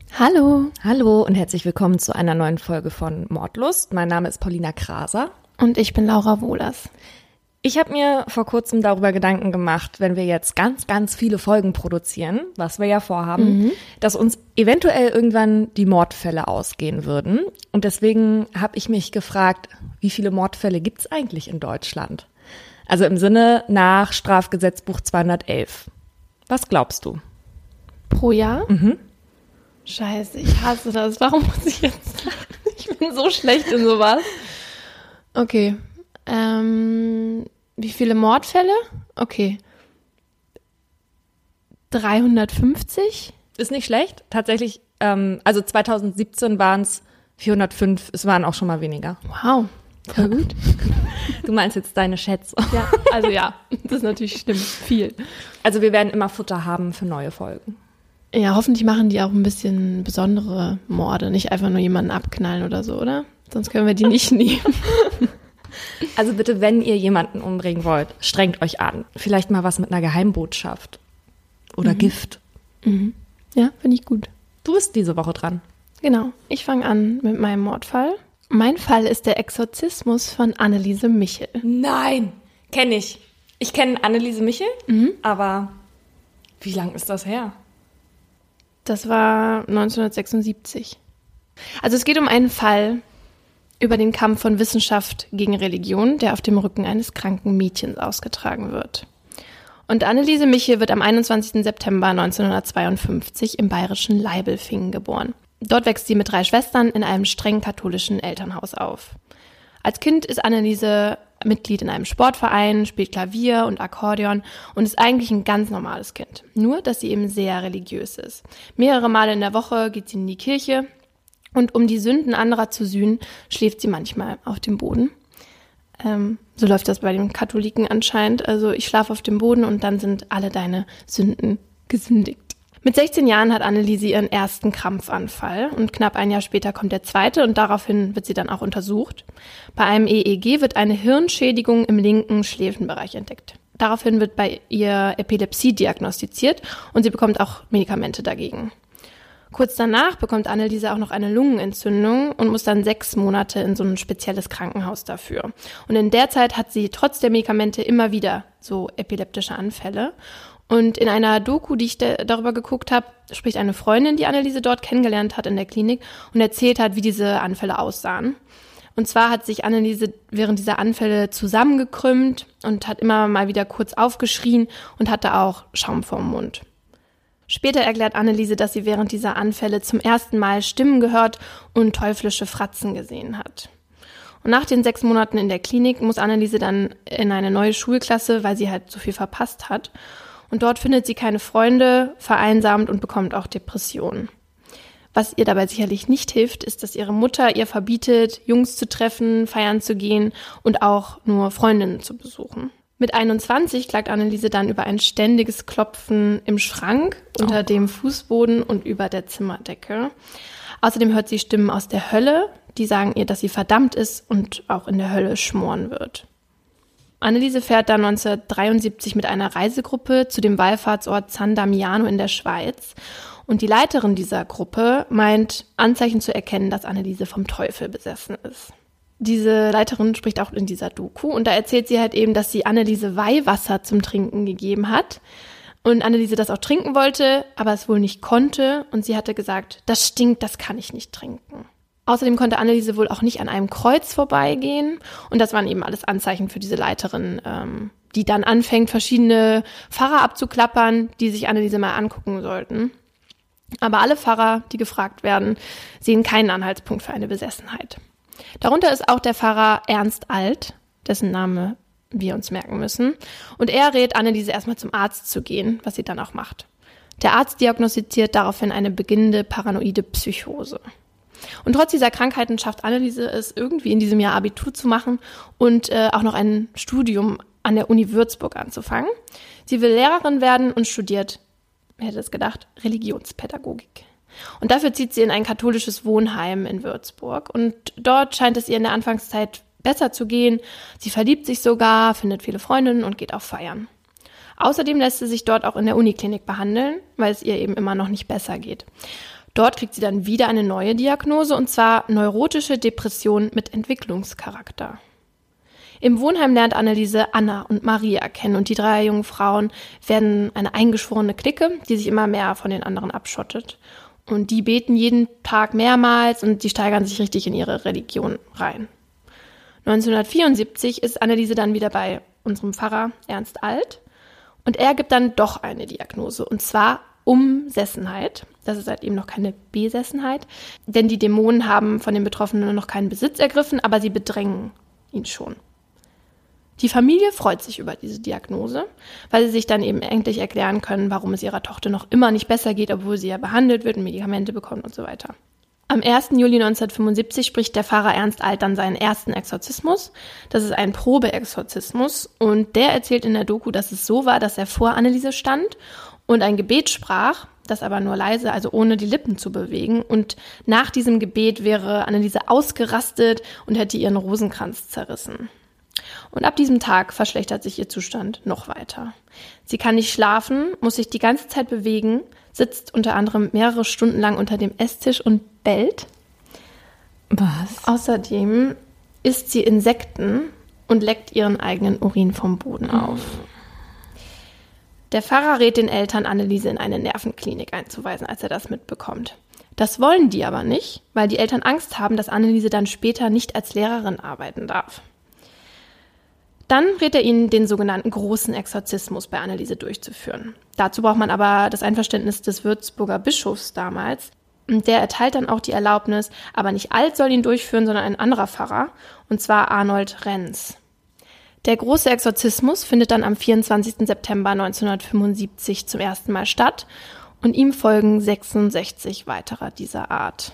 Hallo. Hallo und herzlich willkommen zu einer neuen Folge von Mordlust. Mein Name ist Paulina Kraser. Und ich bin Laura Wohlers. Ich habe mir vor kurzem darüber Gedanken gemacht, wenn wir jetzt ganz, ganz viele Folgen produzieren, was wir ja vorhaben, dass uns eventuell irgendwann die Mordfälle ausgehen würden. Und deswegen habe ich mich gefragt, wie viele Mordfälle gibt es eigentlich in Deutschland? Also im Sinne nach Strafgesetzbuch 211. Was glaubst du? Pro Jahr? Scheiße, ich hasse das. Warum muss ich jetzt lachen? Ich bin so schlecht in sowas. Okay. Wie viele Mordfälle? Okay. 350? Ist nicht schlecht. Tatsächlich, also 2017 waren es 405. Es waren auch schon mal weniger. Wow, voll gut. Du meinst jetzt deine Schätzung. Ja, also ja, das ist natürlich stimmt. Viel. Also wir werden immer Futter haben für neue Folgen. Ja, hoffentlich machen die auch ein bisschen besondere Morde. Nicht einfach nur jemanden abknallen oder so, oder? Sonst können wir die nicht nehmen. Also bitte, wenn ihr jemanden umbringen wollt, strengt euch an. Vielleicht mal was mit einer Geheimbotschaft oder Gift. Ja, finde ich gut. Du bist diese Woche dran. Genau, ich fange an mit meinem Mordfall. Mein Fall ist der Exorzismus von Anneliese Michel. Nein, kenne ich. Ich kenne Anneliese Michel, aber wie lang ist das her? Das war 1976. Also es geht um einen Fall über den Kampf von Wissenschaft gegen Religion, der auf dem Rücken eines kranken Mädchens ausgetragen wird. Und Anneliese Michel wird am 21. September 1952 im bayerischen Leibelfingen geboren. Dort wächst sie mit 3 Schwestern in einem streng katholischen Elternhaus auf. Als Kind ist Anneliese Mitglied in einem Sportverein, spielt Klavier und Akkordeon und ist eigentlich ein ganz normales Kind. Nur, dass sie eben sehr religiös ist. Mehrere Male in der Woche geht sie in die Kirche und um die Sünden anderer zu sühnen, schläft sie manchmal auf dem Boden. So läuft das bei den Katholiken anscheinend. Also ich schlafe auf dem Boden und dann sind alle deine Sünden gesündigt. Mit 16 Jahren hat Anneliese ihren ersten Krampfanfall und knapp ein Jahr später kommt der zweite und daraufhin wird sie dann auch untersucht. Bei einem EEG wird eine Hirnschädigung im linken Schläfenbereich entdeckt. Daraufhin wird bei ihr Epilepsie diagnostiziert und sie bekommt auch Medikamente dagegen. Kurz danach bekommt Anneliese auch noch eine Lungenentzündung und muss dann 6 Monate in so ein spezielles Krankenhaus dafür. Und in der Zeit hat sie trotz der Medikamente immer wieder so epileptische Anfälle. Und in einer Doku, die ich darüber geguckt habe, spricht eine Freundin, die Anneliese dort kennengelernt hat in der Klinik und erzählt hat, wie diese Anfälle aussahen. Und zwar hat sich Anneliese während dieser Anfälle zusammengekrümmt und hat immer mal wieder kurz aufgeschrien und hatte auch Schaum vorm Mund. Später erklärt Anneliese, dass sie während dieser Anfälle zum ersten Mal Stimmen gehört und teuflische Fratzen gesehen hat. Und nach den 6 Monaten in der Klinik muss Anneliese dann in eine neue Schulklasse, weil sie halt so viel verpasst hat. Und dort findet sie keine Freunde, vereinsamt und bekommt auch Depressionen. Was ihr dabei sicherlich nicht hilft, ist, dass ihre Mutter ihr verbietet, Jungs zu treffen, feiern zu gehen und auch nur Freundinnen zu besuchen. Mit 21 klagt Anneliese dann über ein ständiges Klopfen im Schrank, unter dem Fußboden und über der Zimmerdecke. Außerdem hört sie Stimmen aus der Hölle, die sagen ihr, dass sie verdammt ist und auch in der Hölle schmoren wird. Anneliese fährt dann 1973 mit einer Reisegruppe zu dem Wallfahrtsort San Damiano in der Schweiz. Und die Leiterin dieser Gruppe meint, Anzeichen zu erkennen, dass Anneliese vom Teufel besessen ist. Diese Leiterin spricht auch in dieser Doku und da erzählt sie halt eben, dass sie Anneliese Weihwasser zum Trinken gegeben hat. Und Anneliese das auch trinken wollte, aber es wohl nicht konnte. Und sie hatte gesagt, das stinkt, das kann ich nicht trinken. Außerdem konnte Anneliese wohl auch nicht an einem Kreuz vorbeigehen. Und das waren eben alles Anzeichen für diese Leiterin, die dann anfängt, verschiedene Pfarrer abzuklappern, die sich Anneliese mal angucken sollten. Aber alle Pfarrer, die gefragt werden, sehen keinen Anhaltspunkt für eine Besessenheit. Darunter ist auch der Pfarrer Ernst Alt, dessen Name wir uns merken müssen. Und er rät Anneliese erstmal zum Arzt zu gehen, was sie dann auch macht. Der Arzt diagnostiziert daraufhin eine beginnende paranoide Psychose. Und trotz dieser Krankheiten schafft Anneliese es irgendwie in diesem Jahr Abitur zu machen und auch noch ein Studium an der Uni Würzburg anzufangen. Sie will Lehrerin werden und studiert, wer hätte es gedacht, Religionspädagogik. Und dafür zieht sie in ein katholisches Wohnheim in Würzburg. Und dort scheint es ihr in der Anfangszeit besser zu gehen. Sie verliebt sich sogar, findet viele Freundinnen und geht auch feiern. Außerdem lässt sie sich dort auch in der Uniklinik behandeln, weil es ihr eben immer noch nicht besser geht. Dort kriegt sie dann wieder eine neue Diagnose, und zwar neurotische Depression mit Entwicklungscharakter. Im Wohnheim lernt Anneliese Anna und Maria kennen, und die 3 jungen Frauen werden eine eingeschworene Clique, die sich immer mehr von den anderen abschottet. Und die beten jeden Tag mehrmals und die steigern sich richtig in ihre Religion rein. 1974 ist Anneliese dann wieder bei unserem Pfarrer Ernst Alt, und er gibt dann doch eine Diagnose, und zwar Umsessenheit. Das ist halt eben noch keine Besessenheit, denn die Dämonen haben von den Betroffenen noch keinen Besitz ergriffen, aber sie bedrängen ihn schon. Die Familie freut sich über diese Diagnose, weil sie sich dann eben endlich erklären können, warum es ihrer Tochter noch immer nicht besser geht, obwohl sie ja behandelt wird und Medikamente bekommt und so weiter. Am 1. Juli 1975 spricht der Pfarrer Ernst Alt dann seinen ersten Exorzismus. Das ist ein Probeexorzismus, und der erzählt in der Doku, dass es so war, dass er vor Anneliese stand und ein Gebet sprach, das aber nur leise, also ohne die Lippen zu bewegen. Und nach diesem Gebet wäre Anneliese ausgerastet und hätte ihren Rosenkranz zerrissen. Und ab diesem Tag verschlechtert sich ihr Zustand noch weiter. Sie kann nicht schlafen, muss sich die ganze Zeit bewegen, sitzt unter anderem mehrere Stunden lang unter dem Esstisch und bellt. Was? Außerdem isst sie Insekten und leckt ihren eigenen Urin vom Boden auf. Der Pfarrer rät den Eltern, Anneliese in eine Nervenklinik einzuweisen, als er das mitbekommt. Das wollen die aber nicht, weil die Eltern Angst haben, dass Anneliese dann später nicht als Lehrerin arbeiten darf. Dann rät er ihnen, den sogenannten großen Exorzismus bei Anneliese durchzuführen. Dazu braucht man aber das Einverständnis des Würzburger Bischofs damals. Und der erteilt dann auch die Erlaubnis, aber nicht Alt soll ihn durchführen, sondern ein anderer Pfarrer, und zwar Arnold Renz. Der große Exorzismus findet dann am 24. September 1975 zum ersten Mal statt, und ihm folgen 66 weiterer dieser Art.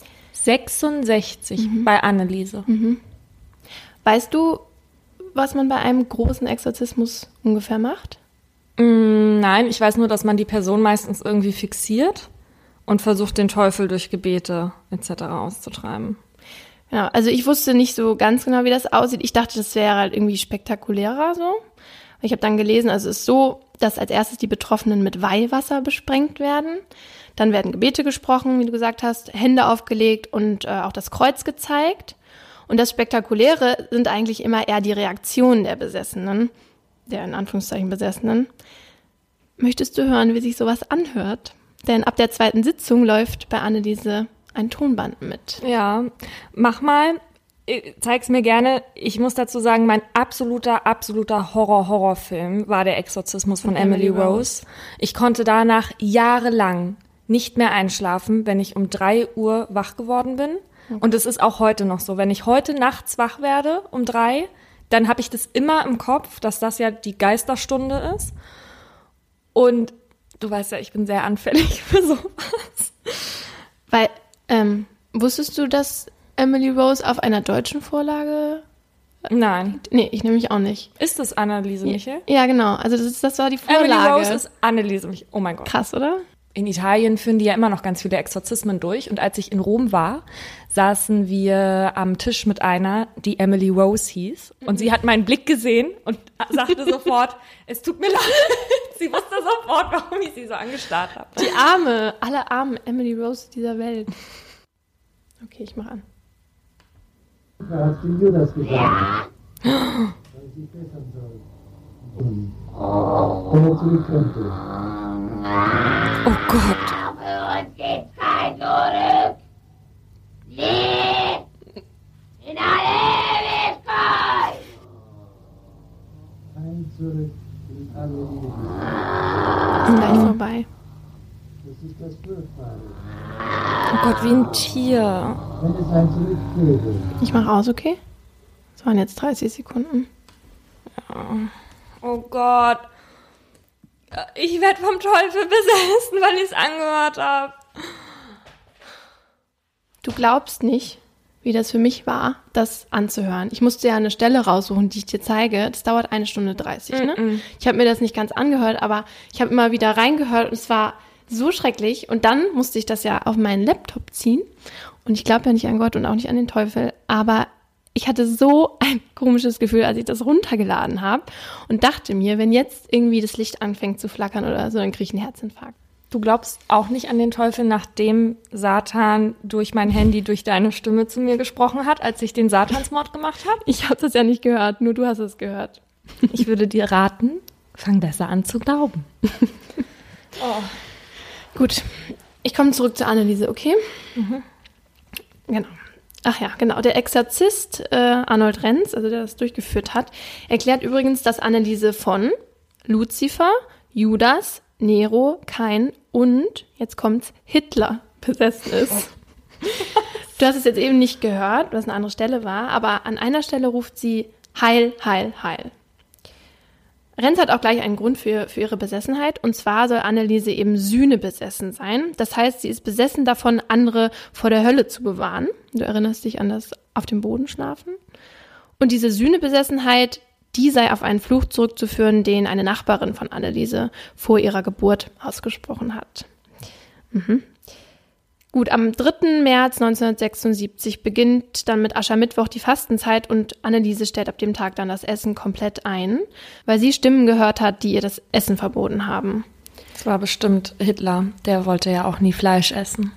66 bei Anneliese. Weißt du, was man bei einem großen Exorzismus ungefähr macht? Nein, ich weiß nur, dass man die Person meistens irgendwie fixiert und versucht, den Teufel durch Gebete etc. auszutreiben. Ja, also ich wusste nicht so ganz genau, wie das aussieht. Ich dachte, das wäre halt irgendwie spektakulärer so. Ich habe dann gelesen, also es ist so, dass als erstes die Betroffenen mit Weihwasser besprengt werden. Dann werden Gebete gesprochen, wie du gesagt hast, Hände aufgelegt und auch das Kreuz gezeigt. Und das Spektakuläre sind eigentlich immer eher die Reaktionen der Besessenen, der in Anführungszeichen Besessenen. Möchtest du hören, wie sich sowas anhört? Denn ab der 2. Sitzung läuft bei Anneliese ein Tonband mit. Ja, mach mal. Zeig's mir gerne. Ich muss dazu sagen, mein absoluter Horrorfilm war der Exorzismus von Emily Rose. Ich konnte danach jahrelang nicht mehr einschlafen, wenn ich um 3 Uhr wach geworden bin. Und es ist auch heute noch so. Wenn ich heute nachts wach werde um 3, dann habe ich das immer im Kopf, dass das ja die Geisterstunde ist. Und du weißt ja, ich bin sehr anfällig für sowas. Weil, wusstest du, dass Emily Rose auf einer deutschen Vorlage? Nein. Nee, ich nämlich auch nicht. Ist das Anneliese Michel? Ja, genau. Also das war die Vorlage. Emily Rose ist Anneliese Michel. Oh mein Gott. Krass, oder? In Italien führen die ja immer noch ganz viele Exorzismen durch. Und als ich in Rom war, saßen wir am Tisch mit einer, die Emily Rose hieß. Und sie hat meinen Blick gesehen und sagte sofort, es tut mir leid. Sie wusste sofort, warum ich sie so angestarrt habe. Die arme, alle armen Emily Rose dieser Welt. Okay, ich mach an. Da hat sie Judas gesagt, dass sie bessern soll. Und er zurückkönnte. Oh Gott. Für uns gibt's kein Zurück. Nie. In alle Ewigkeit. Ein zurück in alle Ewigkeit. Ist gleich vorbei. Das ist das Furchtbare. Oh Gott, wie ein Tier. Wenn es ein Zurück gäbe. Ich mach aus, okay? Das waren jetzt 30 Sekunden. Oh Gott. Ich werde vom Teufel besessen, weil ich es angehört habe. Du glaubst nicht, wie das für mich war, das anzuhören. Ich musste ja eine Stelle raussuchen, die ich dir zeige. Das dauert 1 Stunde 30, ne? Ich habe mir das nicht ganz angehört, aber ich habe immer wieder reingehört und es war so schrecklich. Und dann musste ich das ja auf meinen Laptop ziehen. Und ich glaube ja nicht an Gott und auch nicht an den Teufel, aber ich hatte so ein komisches Gefühl, als ich das runtergeladen habe und dachte mir, wenn jetzt irgendwie das Licht anfängt zu flackern oder so, dann kriege ich einen Herzinfarkt. Du glaubst auch nicht an den Teufel, nachdem Satan durch mein Handy, durch deine Stimme zu mir gesprochen hat, als ich den Satansmord gemacht habe? Ich habe das ja nicht gehört, nur du hast es gehört. Ich würde dir raten, fang besser an zu glauben. Gut, ich komme zurück zur Anneliese, okay? Genau. Ach ja, genau. Der Exorzist Arnold Renz, also der das durchgeführt hat, erklärt übrigens, dass Anneliese von Luzifer, Judas, Nero, Kain und, jetzt kommt's, Hitler besessen ist. Du hast es jetzt eben nicht gehört, was eine andere Stelle war, aber an einer Stelle ruft sie Heil, Heil, Heil. Renz hat auch gleich einen Grund für ihre Besessenheit, und zwar soll Anneliese eben Sühne besessen sein. Das heißt, sie ist besessen davon, andere vor der Hölle zu bewahren. Du erinnerst dich an das auf dem Boden schlafen. Und diese Sühnebesessenheit, die sei auf einen Fluch zurückzuführen, den eine Nachbarin von Anneliese vor ihrer Geburt ausgesprochen hat. Gut, am 3. März 1976 beginnt dann mit Aschermittwoch die Fastenzeit und Anneliese stellt ab dem Tag dann das Essen komplett ein, weil sie Stimmen gehört hat, die ihr das Essen verboten haben. Das war bestimmt Hitler, der wollte ja auch nie Fleisch essen.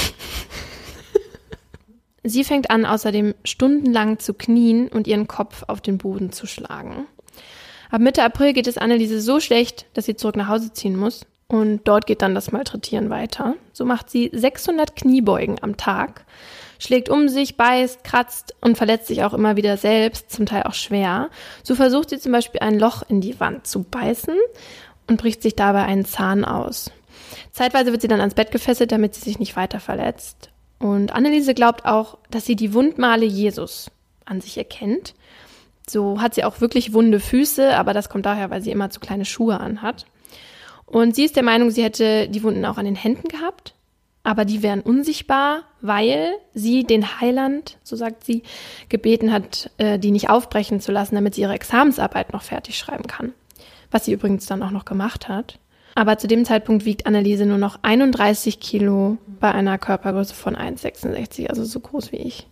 Sie fängt an, außerdem stundenlang zu knien und ihren Kopf auf den Boden zu schlagen. Ab Mitte April geht es Anneliese so schlecht, dass sie zurück nach Hause ziehen muss. Und dort geht dann das Malträtieren weiter. So macht sie 600 Kniebeugen am Tag, schlägt um sich, beißt, kratzt und verletzt sich auch immer wieder selbst, zum Teil auch schwer. So versucht sie zum Beispiel ein Loch in die Wand zu beißen und bricht sich dabei einen Zahn aus. Zeitweise wird sie dann ans Bett gefesselt, damit sie sich nicht weiter verletzt. Und Anneliese glaubt auch, dass sie die Wundmale Jesus an sich erkennt. So hat sie auch wirklich wunde Füße, aber das kommt daher, weil sie immer zu kleine Schuhe anhat. Und sie ist der Meinung, sie hätte die Wunden auch an den Händen gehabt, aber die wären unsichtbar, weil sie den Heiland, so sagt sie, gebeten hat, die nicht aufbrechen zu lassen, damit sie ihre Examensarbeit noch fertig schreiben kann. Was sie übrigens dann auch noch gemacht hat. Aber zu dem Zeitpunkt wiegt Anneliese nur noch 31 Kilo bei einer Körpergröße von 1,66, also so groß wie ich.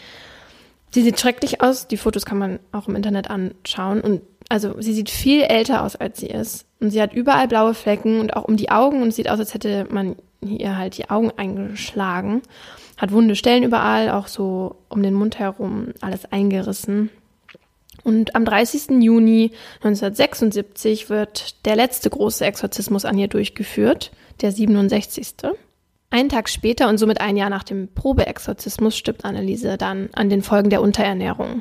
Sie sieht schrecklich aus, die Fotos kann man auch im Internet anschauen und also sie sieht viel älter aus, als sie ist. Und sie hat überall blaue Flecken und auch um die Augen und es sieht aus, als hätte man ihr halt die Augen eingeschlagen. Hat wunde Stellen überall, auch so um den Mund herum, alles eingerissen. Und am 30. Juni 1976 wird der letzte große Exorzismus an ihr durchgeführt, der 67. Einen Tag später und somit ein Jahr nach dem Probeexorzismus stirbt Anneliese dann an den Folgen der Unterernährung.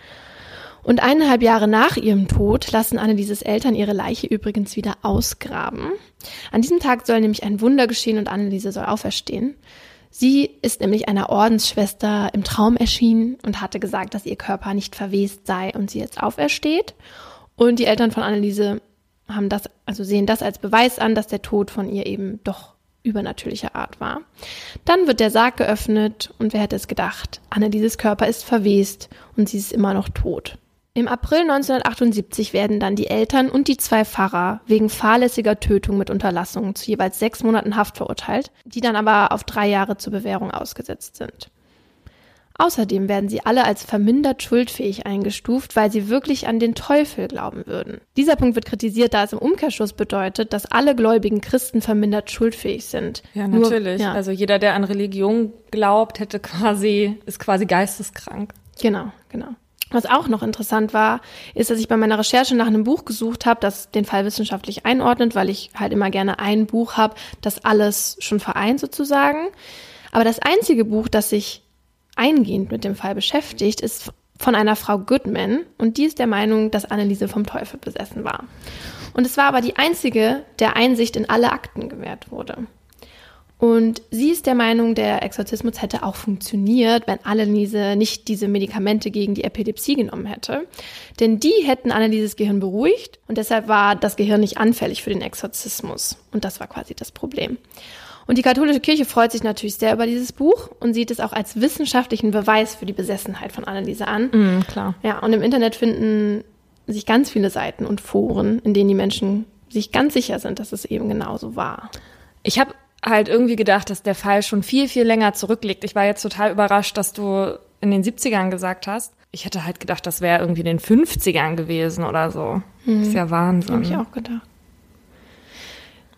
Und 1,5 Jahre nach ihrem Tod lassen Annelieses Eltern ihre Leiche übrigens wieder ausgraben. An diesem Tag soll nämlich ein Wunder geschehen und Anneliese soll auferstehen. Sie ist nämlich einer Ordensschwester im Traum erschienen und hatte gesagt, dass ihr Körper nicht verwest sei und sie jetzt aufersteht. Und die Eltern von Anneliese haben das, also sehen das als Beweis an, dass der Tod von ihr eben doch übernatürlicher Art war. Dann wird der Sarg geöffnet und wer hätte es gedacht? Annelieses Körper ist verwest und sie ist immer noch tot. Im April 1978 werden dann die Eltern und die 2 Pfarrer wegen fahrlässiger Tötung mit Unterlassung zu jeweils 6 Monaten Haft verurteilt, die dann aber auf 3 Jahre zur Bewährung ausgesetzt sind. Außerdem werden sie alle als vermindert schuldfähig eingestuft, weil sie wirklich an den Teufel glauben würden. Dieser Punkt wird kritisiert, da es im Umkehrschluss bedeutet, dass alle gläubigen Christen vermindert schuldfähig sind. Ja, natürlich. Also jeder, der an Religion glaubt, ist quasi geisteskrank. Genau. Was auch noch interessant war, ist, dass ich bei meiner Recherche nach einem Buch gesucht habe, das den Fall wissenschaftlich einordnet, weil ich halt immer gerne ein Buch habe, das alles schon vereint sozusagen. Aber das einzige Buch, das sich eingehend mit dem Fall beschäftigt, ist von einer Frau Goodman und die ist der Meinung, dass Anneliese vom Teufel besessen war. Und es war aber die einzige, der Einsicht in alle Akten gewährt wurde. Und sie ist der Meinung, der Exorzismus hätte auch funktioniert, wenn Anneliese nicht diese Medikamente gegen die Epilepsie genommen hätte. Denn die hätten Annelieses Gehirn beruhigt und deshalb war das Gehirn nicht anfällig für den Exorzismus. Und das war quasi das Problem. Und die katholische Kirche freut sich natürlich sehr über dieses Buch und sieht es auch als wissenschaftlichen Beweis für die Besessenheit von Anneliese an. Klar. Ja, und im Internet finden sich ganz viele Seiten und Foren, in denen die Menschen sich ganz sicher sind, dass es eben genauso war. Ich habe halt irgendwie gedacht, dass der Fall schon viel, viel länger zurückliegt. Ich war jetzt total überrascht, dass du in den 70ern gesagt hast. Ich hätte halt gedacht, das wäre irgendwie in den 50ern gewesen oder so. Das ist ja Wahnsinn. Habe ich auch gedacht.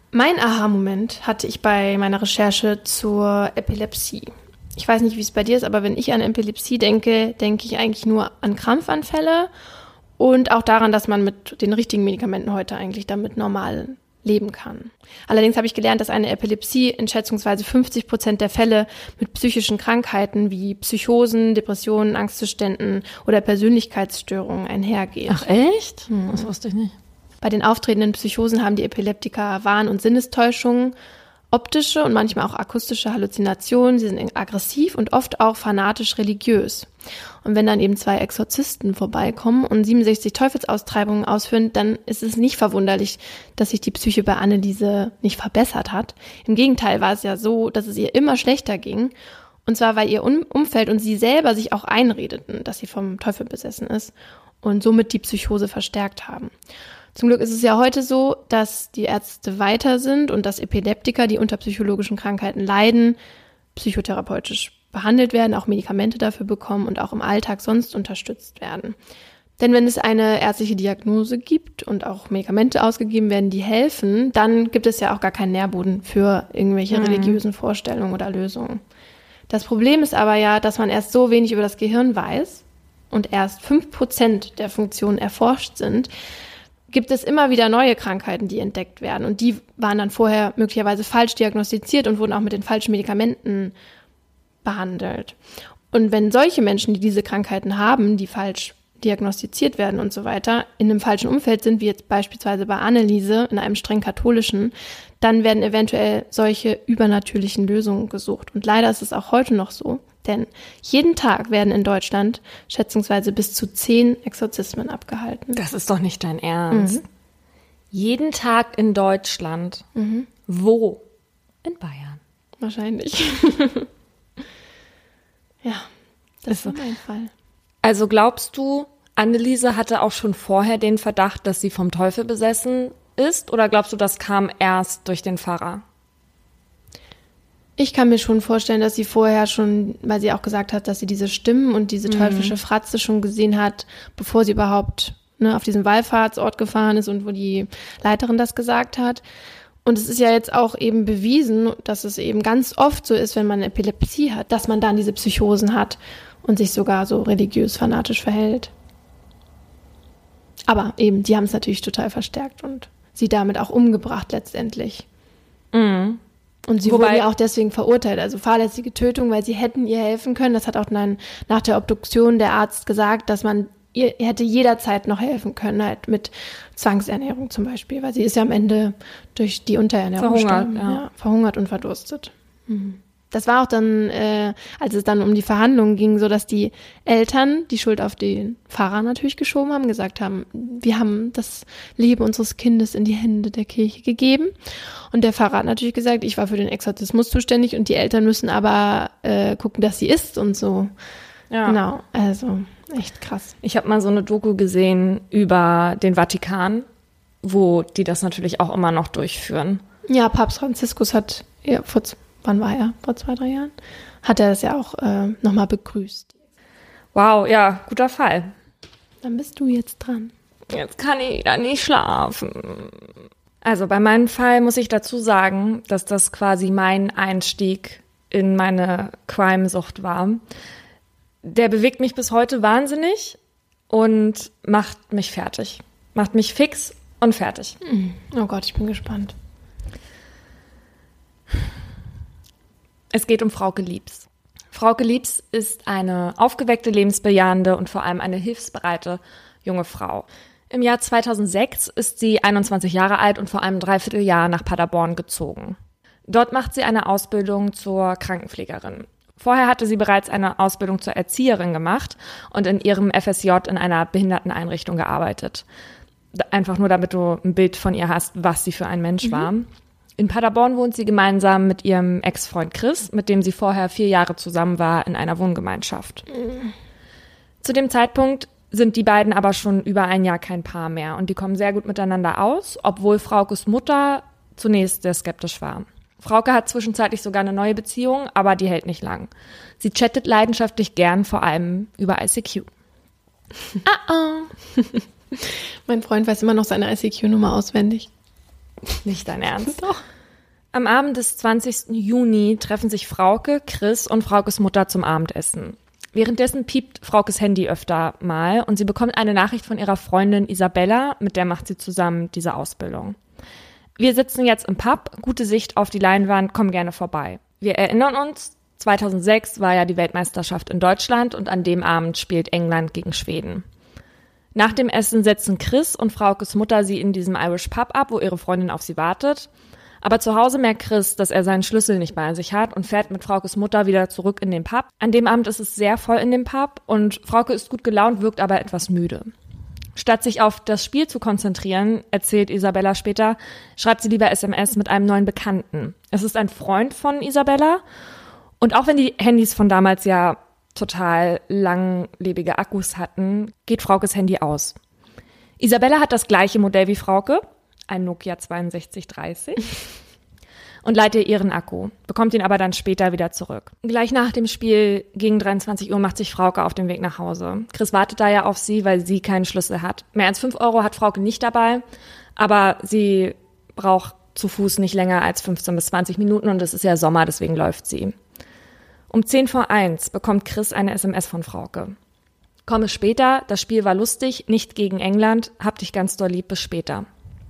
Mein Aha-Moment hatte ich bei meiner Recherche zur Epilepsie. Ich weiß nicht, wie es bei dir ist, aber wenn ich an Epilepsie denke, denke ich eigentlich nur an Krampfanfälle und auch daran, dass man mit den richtigen Medikamenten heute eigentlich damit normal leben kann. Allerdings habe ich gelernt, dass eine Epilepsie in schätzungsweise 50% der Fälle mit psychischen Krankheiten wie Psychosen, Depressionen, Angstzuständen oder Persönlichkeitsstörungen einhergeht. Ach echt? Das wusste ich nicht. Bei den auftretenden Psychosen haben die Epileptiker Wahn- und Sinnestäuschungen, optische und manchmal auch akustische Halluzinationen. Sie sind aggressiv und oft auch fanatisch religiös. Und wenn dann eben 2 Exorzisten vorbeikommen und 67 Teufelsaustreibungen ausführen, dann ist es nicht verwunderlich, dass sich die Psyche bei Anneliese nicht verbessert hat. Im Gegenteil war es ja so, dass es ihr immer schlechter ging. Und zwar, weil ihr Umfeld und sie selber sich auch einredeten, dass sie vom Teufel besessen ist und somit die Psychose verstärkt haben. Zum Glück ist es ja heute so, dass die Ärzte weiter sind und dass Epileptiker, die unter psychologischen Krankheiten leiden, psychotherapeutisch behandelt werden, auch Medikamente dafür bekommen und auch im Alltag sonst unterstützt werden. Denn wenn es eine ärztliche Diagnose gibt und auch Medikamente ausgegeben werden, die helfen, dann gibt es ja auch gar keinen Nährboden für irgendwelche religiösen Vorstellungen oder Lösungen. Das Problem ist aber ja, dass man erst so wenig über das Gehirn weiß und erst 5% der Funktionen erforscht sind, gibt es immer wieder neue Krankheiten, die entdeckt werden. Und die waren dann vorher möglicherweise falsch diagnostiziert und wurden auch mit den falschen Medikamenten behandelt. Und wenn solche Menschen, die diese Krankheiten haben, die falsch diagnostiziert werden und so weiter, in einem falschen Umfeld sind, wie jetzt beispielsweise bei Anneliese, in einem streng katholischen, dann werden eventuell solche übernatürlichen Lösungen gesucht. Und leider ist es auch heute noch so, denn jeden Tag werden in Deutschland schätzungsweise bis zu 10 Exorzismen abgehalten. Das ist doch nicht dein Ernst. Jeden Tag in Deutschland. Wo? In Bayern. Wahrscheinlich. Ja, das war mein Fall. Also glaubst du, Anneliese hatte auch schon vorher den Verdacht, dass sie vom Teufel besessen ist? Oder glaubst du, das kam erst durch den Pfarrer? Ich kann mir schon vorstellen, dass sie vorher schon, weil sie auch gesagt hat, dass sie diese Stimmen und diese teuflische Fratze schon gesehen hat, bevor sie überhaupt auf diesen Wallfahrtsort gefahren ist und wo die Leiterin das gesagt hat. Und es ist ja jetzt auch eben bewiesen, dass es eben ganz oft so ist, wenn man Epilepsie hat, dass man dann diese Psychosen hat und sich sogar so religiös fanatisch verhält. Aber eben, die haben es natürlich total verstärkt und sie damit auch umgebracht letztendlich. Und sie wurden ja auch deswegen verurteilt, also fahrlässige Tötung, weil sie hätten ihr helfen können. Das hat auch dann nach der Obduktion der Arzt gesagt, dass man ihr hätte jederzeit noch helfen können, halt mit Zwangsernährung zum Beispiel, weil sie ist ja am Ende durch die Unterernährung verhungert und verdurstet. Das war auch dann, als es dann um die Verhandlungen ging, so dass die Eltern die Schuld auf den Pfarrer natürlich geschoben haben, gesagt haben, wir haben das Leben unseres Kindes in die Hände der Kirche gegeben. Und der Pfarrer hat natürlich gesagt, ich war für den Exorzismus zuständig und die Eltern müssen aber gucken, dass sie isst und so. Ja. Genau, also echt krass. Ich habe mal so eine Doku gesehen über den Vatikan, wo die das natürlich auch immer noch durchführen. Ja, Papst Franziskus hat, wann war er? Vor 2-3 Jahren? Hat er das ja auch nochmal begrüßt. Wow, ja, guter Fall. Dann bist du jetzt dran. Jetzt kann ich wieder nicht schlafen. Also bei meinem Fall muss ich dazu sagen, dass das quasi mein Einstieg in meine Crime-Sucht war. Der bewegt mich bis heute wahnsinnig und macht mich fertig. Macht mich fix und fertig. Oh Gott, ich bin gespannt. Es geht um Frauke Liebs. Frauke Liebs ist eine aufgeweckte, lebensbejahende und vor allem eine hilfsbereite junge Frau. Im Jahr 2006 ist sie 21 Jahre alt und vor einem Dreivierteljahr nach Paderborn gezogen. Dort macht sie eine Ausbildung zur Krankenpflegerin. Vorher hatte sie bereits eine Ausbildung zur Erzieherin gemacht und in ihrem FSJ in einer Behinderteneinrichtung gearbeitet. Einfach nur, damit du ein Bild von ihr hast, was sie für ein Mensch war. In Paderborn wohnt sie gemeinsam mit ihrem Ex-Freund Chris, mit dem sie vorher 4 Jahre zusammen war in einer Wohngemeinschaft. Zu dem Zeitpunkt sind die beiden aber schon über ein Jahr kein Paar mehr und die kommen sehr gut miteinander aus, obwohl Fraukes Mutter zunächst sehr skeptisch war. Frauke hat zwischenzeitlich sogar eine neue Beziehung, aber die hält nicht lang. Sie chattet leidenschaftlich gern, vor allem über ICQ. Mein Freund weiß immer noch seine ICQ-Nummer auswendig. Nicht dein Ernst? Doch. Am Abend des 20. Juni treffen sich Frauke, Chris und Fraukes Mutter zum Abendessen. Währenddessen piept Fraukes Handy öfter mal und sie bekommt eine Nachricht von ihrer Freundin Isabella, mit der macht sie zusammen diese Ausbildung. Wir sitzen jetzt im Pub, gute Sicht auf die Leinwand, komm gerne vorbei. Wir erinnern uns, 2006 war ja die Weltmeisterschaft in Deutschland und an dem Abend spielt England gegen Schweden. Nach dem Essen setzen Chris und Fraukes Mutter sie in diesem Irish Pub ab, wo ihre Freundin auf sie wartet. Aber zu Hause merkt Chris, dass er seinen Schlüssel nicht bei sich hat und fährt mit Fraukes Mutter wieder zurück in den Pub. An dem Abend ist es sehr voll in dem Pub und Frauke ist gut gelaunt, wirkt aber etwas müde. Statt sich auf das Spiel zu konzentrieren, erzählt Isabella später, schreibt sie lieber SMS mit einem neuen Bekannten. Es ist ein Freund von Isabella und auch wenn die Handys von damals ja total langlebige Akkus hatten, geht Fraukes Handy aus. Isabella hat das gleiche Modell wie Frauke, ein Nokia 6230, und leiht ihr ihren Akku, bekommt ihn aber dann später wieder zurück. Gleich nach dem Spiel gegen 23 Uhr macht sich Frauke auf den Weg nach Hause. Chris wartet da ja auf sie, weil sie keinen Schlüssel hat. Mehr als 5 Euro hat Frauke nicht dabei, aber sie braucht zu Fuß nicht länger als 15 bis 20 Minuten und es ist ja Sommer, deswegen läuft sie. Um 10:01 bekommt Chris eine SMS von Frauke. Komme später, das Spiel war lustig, nicht gegen England, hab dich ganz doll lieb, bis später.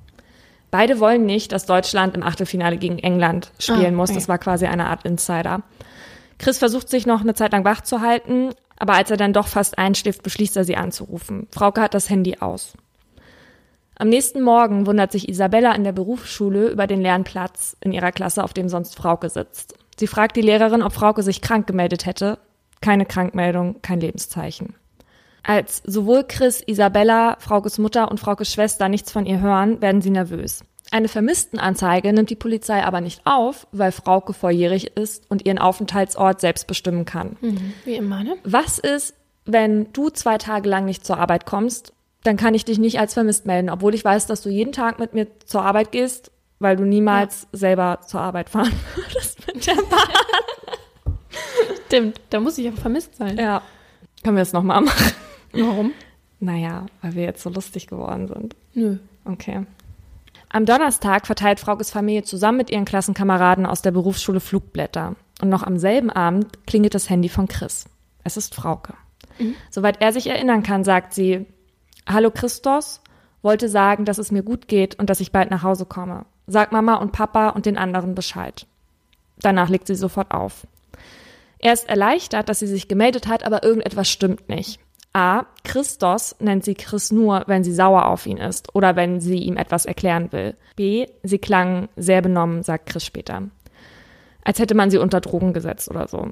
Beide wollen nicht, dass Deutschland im Achtelfinale gegen England spielen muss. Das war quasi eine Art Insider. Chris versucht sich noch eine Zeit lang wach zu halten, aber als er dann doch fast einschläft, beschließt er, sie anzurufen. Frauke hat das Handy aus. Am nächsten Morgen wundert sich Isabella in der Berufsschule über den leeren Platz in ihrer Klasse, auf dem sonst Frauke sitzt. Sie fragt die Lehrerin, ob Frauke sich krank gemeldet hätte. Keine Krankmeldung, kein Lebenszeichen. Als sowohl Chris, Isabella, Fraukes Mutter und Fraukes Schwester nichts von ihr hören, werden sie nervös. Eine Vermisstenanzeige nimmt die Polizei aber nicht auf, weil Frauke volljährig ist und ihren Aufenthaltsort selbst bestimmen kann. Wie immer, ne? Was ist, wenn du 2 Tage lang nicht zur Arbeit kommst? Dann kann ich dich nicht als vermisst melden, obwohl ich weiß, dass du jeden Tag mit mir zur Arbeit gehst, weil du niemals selber zur Arbeit fahren würdest mit der Bahn. Stimmt, da muss ich aber vermisst sein. Ja, können wir es nochmal machen? Warum? Naja, weil wir jetzt so lustig geworden sind. Nö. Okay. Am Donnerstag verteilt Fraukes Familie zusammen mit ihren Klassenkameraden aus der Berufsschule Flugblätter. Und noch am selben Abend klingelt das Handy von Chris. Es ist Frauke. Soweit er sich erinnern kann, sagt sie, Hallo Christos, wollte sagen, dass es mir gut geht und dass ich bald nach Hause komme. Sag Mama und Papa und den anderen Bescheid. Danach legt sie sofort auf. Er ist erleichtert, dass sie sich gemeldet hat, aber irgendetwas stimmt nicht. A. Christos nennt sie Chris nur, wenn sie sauer auf ihn ist oder wenn sie ihm etwas erklären will. B. Sie klang sehr benommen, sagt Chris später. Als hätte man sie unter Drogen gesetzt oder so.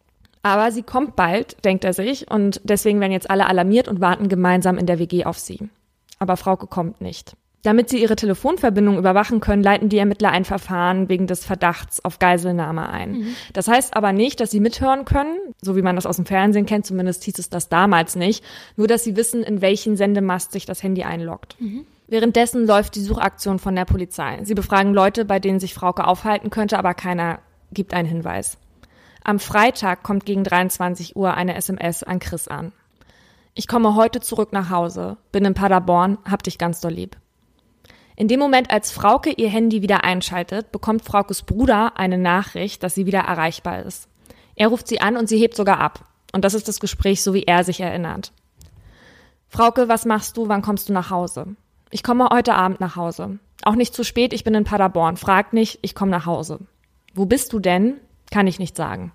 Aber sie kommt bald, denkt er sich, und deswegen werden jetzt alle alarmiert und warten gemeinsam in der WG auf sie. Aber Frauke kommt nicht. Damit sie ihre Telefonverbindung überwachen können, leiten die Ermittler ein Verfahren wegen des Verdachts auf Geiselnahme ein. Das heißt aber nicht, dass sie mithören können, so wie man das aus dem Fernsehen kennt, zumindest hieß es das damals nicht, nur dass sie wissen, in welchen Sendemast sich das Handy einloggt. Währenddessen läuft die Suchaktion von der Polizei. Sie befragen Leute, bei denen sich Frauke aufhalten könnte, aber keiner gibt einen Hinweis. Am Freitag kommt gegen 23 Uhr eine SMS an Chris an. Ich komme heute zurück nach Hause, bin in Paderborn, hab dich ganz doll lieb. In dem Moment, als Frauke ihr Handy wieder einschaltet, bekommt Fraukes Bruder eine Nachricht, dass sie wieder erreichbar ist. Er ruft sie an und sie hebt sogar ab. Und das ist das Gespräch, so wie er sich erinnert. Frauke, was machst du, wann kommst du nach Hause? Ich komme heute Abend nach Hause. Auch nicht zu spät, ich bin in Paderborn. Frag nicht, ich komme nach Hause. Wo bist du denn? Kann ich nicht sagen.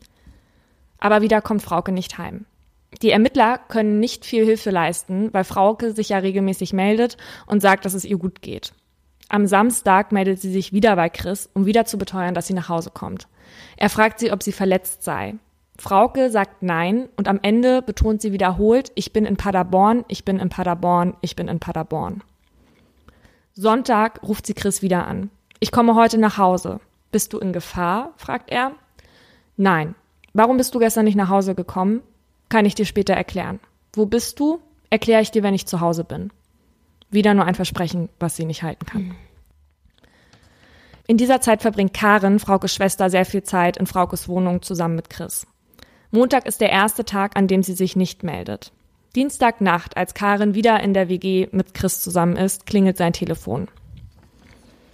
Aber wieder kommt Frauke nicht heim. Die Ermittler können nicht viel Hilfe leisten, weil Frauke sich ja regelmäßig meldet und sagt, dass es ihr gut geht. Am Samstag meldet sie sich wieder bei Chris, um wieder zu beteuern, dass sie nach Hause kommt. Er fragt sie, ob sie verletzt sei. Frauke sagt nein und am Ende betont sie wiederholt, ich bin in Paderborn, ich bin in Paderborn, ich bin in Paderborn. Sonntag ruft sie Chris wieder an. Ich komme heute nach Hause. Bist du in Gefahr? Fragt er. Nein. Warum bist du gestern nicht nach Hause gekommen? Kann ich dir später erklären. Wo bist du? Erkläre ich dir, wenn ich zu Hause bin. Wieder nur ein Versprechen, was sie nicht halten kann. In dieser Zeit verbringt Karin, Fraukes Schwester, sehr viel Zeit in Fraukes Wohnung zusammen mit Chris. Montag ist der erste Tag, an dem sie sich nicht meldet. Dienstagnacht, als Karin wieder in der WG mit Chris zusammen ist, klingelt sein Telefon.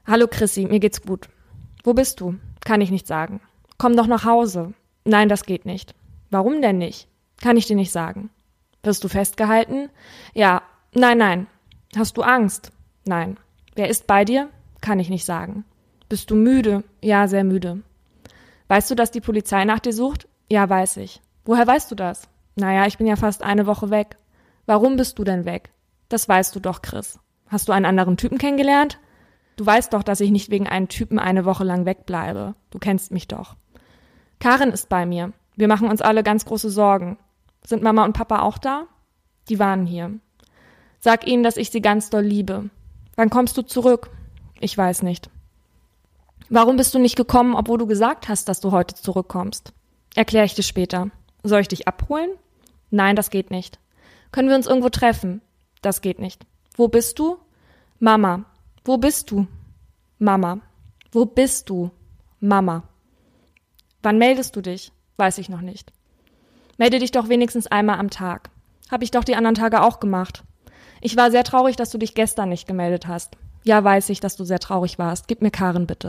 Hallo Chrissy, mir geht's gut. Wo bist du? Kann ich nicht sagen. Komm doch nach Hause. Nein, das geht nicht. Warum denn nicht? Kann ich dir nicht sagen. Wirst du festgehalten? Ja. Nein. Hast du Angst? Nein. Wer ist bei dir? Kann ich nicht sagen. Bist du müde? Ja, sehr müde. Weißt du, dass die Polizei nach dir sucht? Ja, weiß ich. Woher weißt du das? Naja, ich bin ja fast eine Woche weg. Warum bist du denn weg? Das weißt du doch, Chris. Hast du einen anderen Typen kennengelernt? Du weißt doch, dass ich nicht wegen einem Typen eine Woche lang wegbleibe. Du kennst mich doch. Karin ist bei mir. Wir machen uns alle ganz große Sorgen. Sind Mama und Papa auch da? Die waren hier. Sag ihnen, dass ich sie ganz doll liebe. Wann kommst du zurück? Ich weiß nicht. Warum bist du nicht gekommen, obwohl du gesagt hast, dass du heute zurückkommst? Erkläre ich dir später. Soll ich dich abholen? Nein, das geht nicht. Können wir uns irgendwo treffen? Das geht nicht. Wo bist du? Mama. Wo bist du? Mama. Wo bist du? Mama. Wann meldest du dich? Weiß ich noch nicht. Melde dich doch wenigstens einmal am Tag. Hab ich doch die anderen Tage auch gemacht. Ich war sehr traurig, dass du dich gestern nicht gemeldet hast. Ja, weiß ich, dass du sehr traurig warst. Gib mir Karin bitte.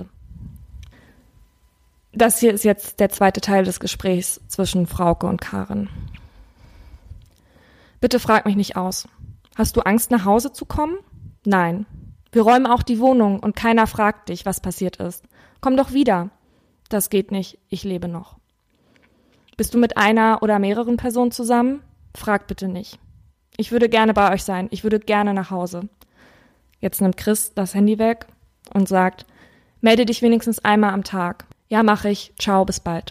Das hier ist jetzt der zweite Teil des Gesprächs zwischen Frauke und Karin. Bitte frag mich nicht aus. Hast du Angst, nach Hause zu kommen? Nein. Wir räumen auch die Wohnung und keiner fragt dich, was passiert ist. Komm doch wieder. Das geht nicht, ich lebe noch. Bist du mit einer oder mehreren Personen zusammen? Frag bitte nicht. Ich würde gerne bei euch sein, ich würde gerne nach Hause. Jetzt nimmt Chris das Handy weg und sagt, melde dich wenigstens einmal am Tag. Ja, mache ich. Ciao, bis bald.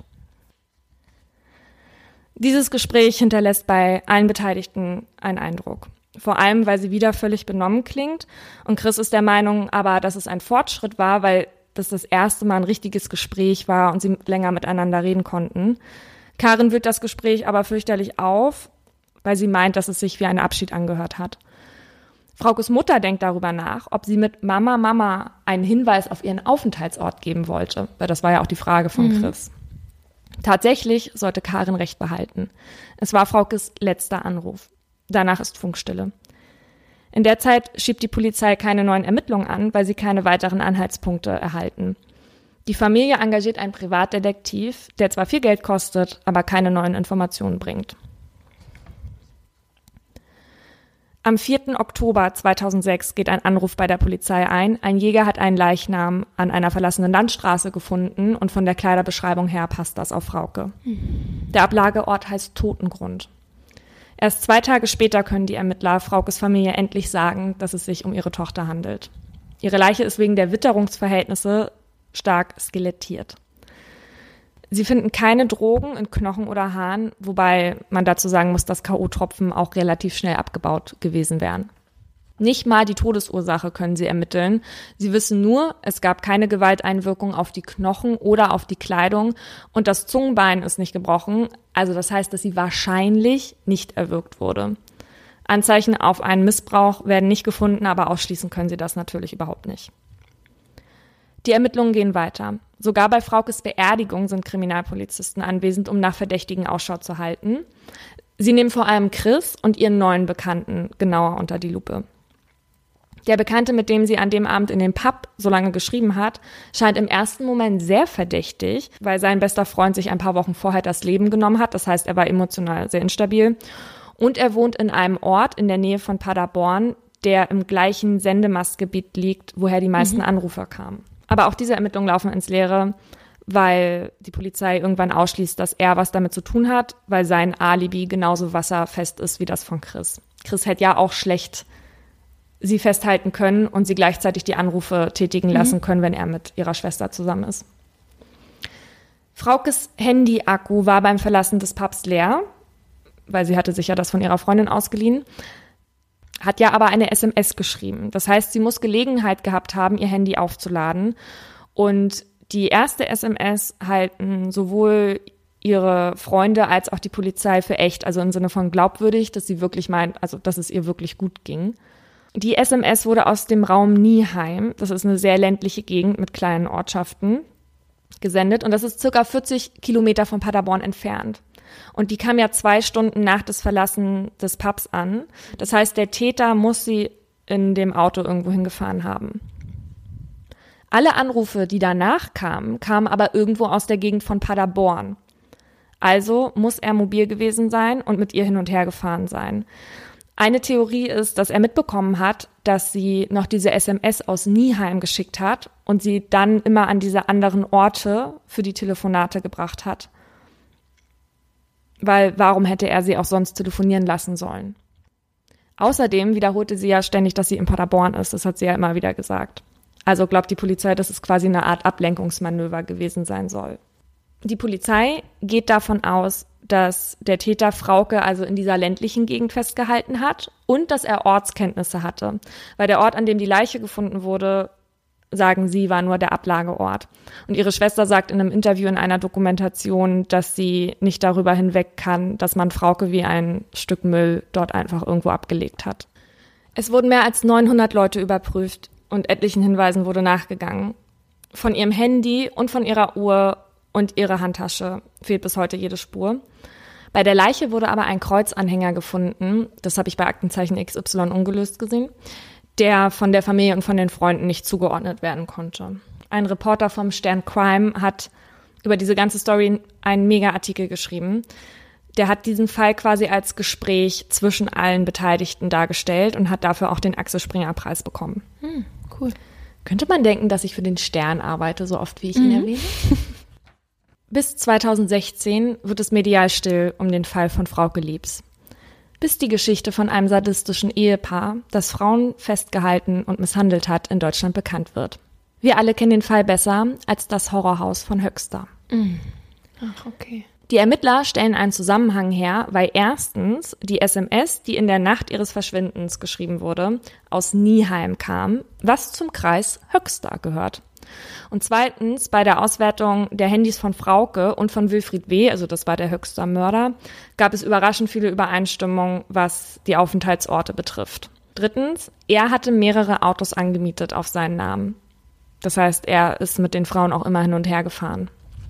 Dieses Gespräch hinterlässt bei allen Beteiligten einen Eindruck. Vor allem, weil sie wieder völlig benommen klingt. Und Chris ist der Meinung aber, dass es ein Fortschritt war, weil das erste Mal ein richtiges Gespräch war und sie länger miteinander reden konnten. Karin wühlt das Gespräch aber fürchterlich auf, weil sie meint, dass es sich wie ein Abschied angehört hat. Fraukes Mutter denkt darüber nach, ob sie mit Mama einen Hinweis auf ihren Aufenthaltsort geben wollte, weil das war ja auch die Frage von Chris. Tatsächlich sollte Karin recht behalten. Es war Fraukes letzter Anruf. Danach ist Funkstille. In der Zeit schiebt die Polizei keine neuen Ermittlungen an, weil sie keine weiteren Anhaltspunkte erhalten. Die Familie engagiert einen Privatdetektiv, der zwar viel Geld kostet, aber keine neuen Informationen bringt. Am 4. Oktober 2006 geht ein Anruf bei der Polizei ein. Ein Jäger hat einen Leichnam an einer verlassenen Landstraße gefunden und von der Kleiderbeschreibung her passt das auf Frauke. Der Ablageort heißt Totengrund. Erst 2 Tage später können die Ermittler Fraukes Familie endlich sagen, dass es sich um ihre Tochter handelt. Ihre Leiche ist wegen der Witterungsverhältnisse stark skelettiert. Sie finden keine Drogen in Knochen oder Haaren, wobei man dazu sagen muss, dass K.O.-Tropfen auch relativ schnell abgebaut gewesen wären. Nicht mal die Todesursache können sie ermitteln. Sie wissen nur, es gab keine Gewalteinwirkung auf die Knochen oder auf die Kleidung und das Zungenbein ist nicht gebrochen. Also das heißt, dass sie wahrscheinlich nicht erwürgt wurde. Anzeichen auf einen Missbrauch werden nicht gefunden, aber ausschließen können sie das natürlich überhaupt nicht. Die Ermittlungen gehen weiter. Sogar bei Fraukes Beerdigung sind Kriminalpolizisten anwesend, um nach Verdächtigen Ausschau zu halten. Sie nehmen vor allem Chris und ihren neuen Bekannten genauer unter die Lupe. Der Bekannte, mit dem sie an dem Abend in dem Pub so lange geschrieben hat, scheint im ersten Moment sehr verdächtig, weil sein bester Freund sich ein paar Wochen vorher das Leben genommen hat. Das heißt, er war emotional sehr instabil. Und er wohnt in einem Ort in der Nähe von Paderborn, der im gleichen Sendemastgebiet liegt, woher die meisten Anrufer kamen. Aber auch diese Ermittlungen laufen ins Leere, weil die Polizei irgendwann ausschließt, dass er was damit zu tun hat, weil sein Alibi genauso wasserfest ist wie das von Chris. Chris hätte ja auch schlecht sie festhalten können und sie gleichzeitig die Anrufe tätigen lassen können, wenn er mit ihrer Schwester zusammen ist. Fraukes Handy-Akku war beim Verlassen des Pubs leer, weil sie hatte sich ja das von ihrer Freundin ausgeliehen, hat ja aber eine SMS geschrieben. Das heißt, sie muss Gelegenheit gehabt haben, ihr Handy aufzuladen. Und die erste SMS halten sowohl ihre Freunde als auch die Polizei für echt, also im Sinne von glaubwürdig, dass sie wirklich meint, also dass es ihr wirklich gut ging. Die SMS wurde aus dem Raum Nieheim, das ist eine sehr ländliche Gegend mit kleinen Ortschaften, gesendet und das ist circa 40 Kilometer von Paderborn entfernt. Und die kam ja 2 Stunden nach des Verlassen des Pubs an. Das heißt, der Täter muss sie in dem Auto irgendwo hingefahren haben. Alle Anrufe, die danach kamen aber irgendwo aus der Gegend von Paderborn. Also muss er mobil gewesen sein und mit ihr hin und her gefahren sein. Eine Theorie ist, dass er mitbekommen hat, dass sie noch diese SMS aus Nieheim geschickt hat und sie dann immer an diese anderen Orte für die Telefonate gebracht hat. Weil warum hätte er sie auch sonst telefonieren lassen sollen? Außerdem wiederholte sie ja ständig, dass sie in Paderborn ist. Das hat sie ja immer wieder gesagt. Also glaubt die Polizei, dass es quasi eine Art Ablenkungsmanöver gewesen sein soll. Die Polizei geht davon aus, dass der Täter Frauke also in dieser ländlichen Gegend festgehalten hat und dass er Ortskenntnisse hatte. Weil der Ort, an dem die Leiche gefunden wurde, sagen sie, war nur der Ablageort. Und ihre Schwester sagt in einem Interview in einer Dokumentation, dass sie nicht darüber hinweg kann, dass man Frauke wie ein Stück Müll dort einfach irgendwo abgelegt hat. Es wurden mehr als 900 Leute überprüft und etlichen Hinweisen wurde nachgegangen. Von ihrem Handy und von ihrer Uhr und ihrer Handtasche fehlt bis heute jede Spur. Bei der Leiche wurde aber ein Kreuzanhänger gefunden, das habe ich bei Aktenzeichen XY ungelöst gesehen, der von der Familie und von den Freunden nicht zugeordnet werden konnte. Ein Reporter vom Stern Crime hat über diese ganze Story einen Mega-Artikel geschrieben. Der hat diesen Fall quasi als Gespräch zwischen allen Beteiligten dargestellt und hat dafür auch den Axel Springer Preis bekommen. Cool. Könnte man denken, dass ich für den Stern arbeite, so oft wie ich ihn erwähne? Bis 2016 wird es medial still um den Fall von Frauke Liebs. Bis die Geschichte von einem sadistischen Ehepaar, das Frauen festgehalten und misshandelt hat, in Deutschland bekannt wird. Wir alle kennen den Fall besser als das Horrorhaus von Höxter. Ach, okay. Die Ermittler stellen einen Zusammenhang her, weil erstens die SMS, die in der Nacht ihres Verschwindens geschrieben wurde, aus Nieheim kam, was zum Kreis Höxter gehört. Und zweitens, bei der Auswertung der Handys von Frauke und von Wilfried W., also das war der Höxter Mörder, gab es überraschend viele Übereinstimmungen, was die Aufenthaltsorte betrifft. Drittens, er hatte mehrere Autos angemietet auf seinen Namen. Das heißt, er ist mit den Frauen auch immer hin und her gefahren.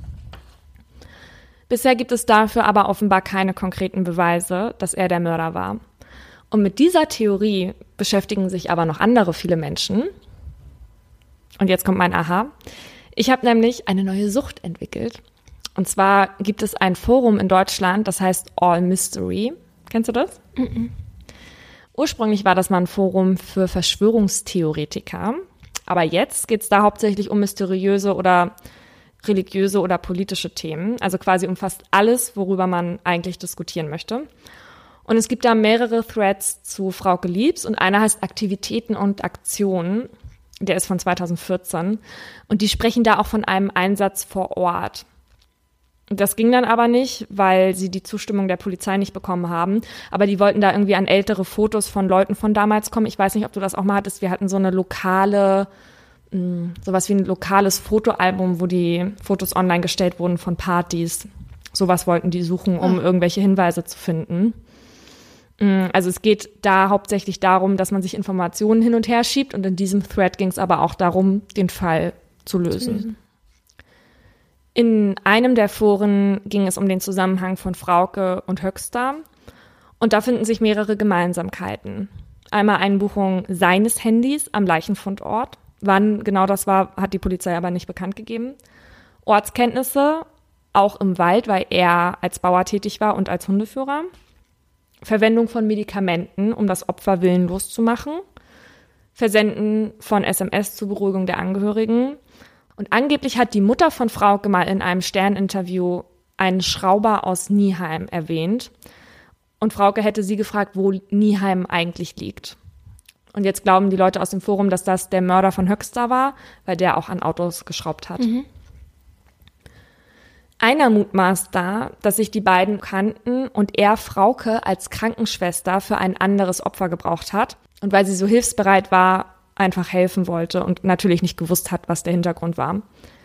Bisher gibt es dafür aber offenbar keine konkreten Beweise, dass er der Mörder war. Und mit dieser Theorie beschäftigen sich aber noch andere viele Menschen. Und jetzt kommt mein Aha. Ich habe nämlich eine neue Sucht entwickelt. Und zwar gibt es ein Forum in Deutschland, das heißt All Mystery. Kennst du das? Ursprünglich war das mal ein Forum für Verschwörungstheoretiker. Aber jetzt geht es da hauptsächlich um mysteriöse oder religiöse oder politische Themen. Also quasi um fast alles, worüber man eigentlich diskutieren möchte. Und es gibt da mehrere Threads zu Frauke Liebs und einer heißt Aktivitäten und Aktionen. Der ist von 2014 und die sprechen da auch von einem Einsatz vor Ort. Das ging dann aber nicht, weil sie die Zustimmung der Polizei nicht bekommen haben. Aber die wollten da irgendwie an ältere Fotos von Leuten von damals kommen. Ich weiß nicht, ob du das auch mal hattest. Wir hatten so eine lokale, sowas wie ein lokales Fotoalbum, wo die Fotos online gestellt wurden von Partys. Sowas wollten die suchen, um irgendwelche Hinweise zu finden. Also es geht da hauptsächlich darum, dass man sich Informationen hin und her schiebt und in diesem Thread ging es aber auch darum, den Fall zu lösen. In einem der Foren ging es um den Zusammenhang von Frauke und Höxter und da finden sich mehrere Gemeinsamkeiten. Einmal Einbuchung seines Handys am Leichenfundort. Wann genau das war, hat die Polizei aber nicht bekannt gegeben. Ortskenntnisse, auch im Wald, weil er als Bauer tätig war und als Hundeführer. Verwendung von Medikamenten, um das Opfer willenlos zu machen. Versenden von SMS zur Beruhigung der Angehörigen. Und angeblich hat die Mutter von Frauke mal in einem Stern-Interview einen Schrauber aus Nieheim erwähnt. Und Frauke hätte sie gefragt, wo Nieheim eigentlich liegt. Und jetzt glauben die Leute aus dem Forum, dass das der Mörder von Höxter war, weil der auch an Autos geschraubt hat. Einer mutmaßt da, dass sich die beiden kannten und er Frauke als Krankenschwester für ein anderes Opfer gebraucht hat und weil sie so hilfsbereit war, einfach helfen wollte und natürlich nicht gewusst hat, was der Hintergrund war.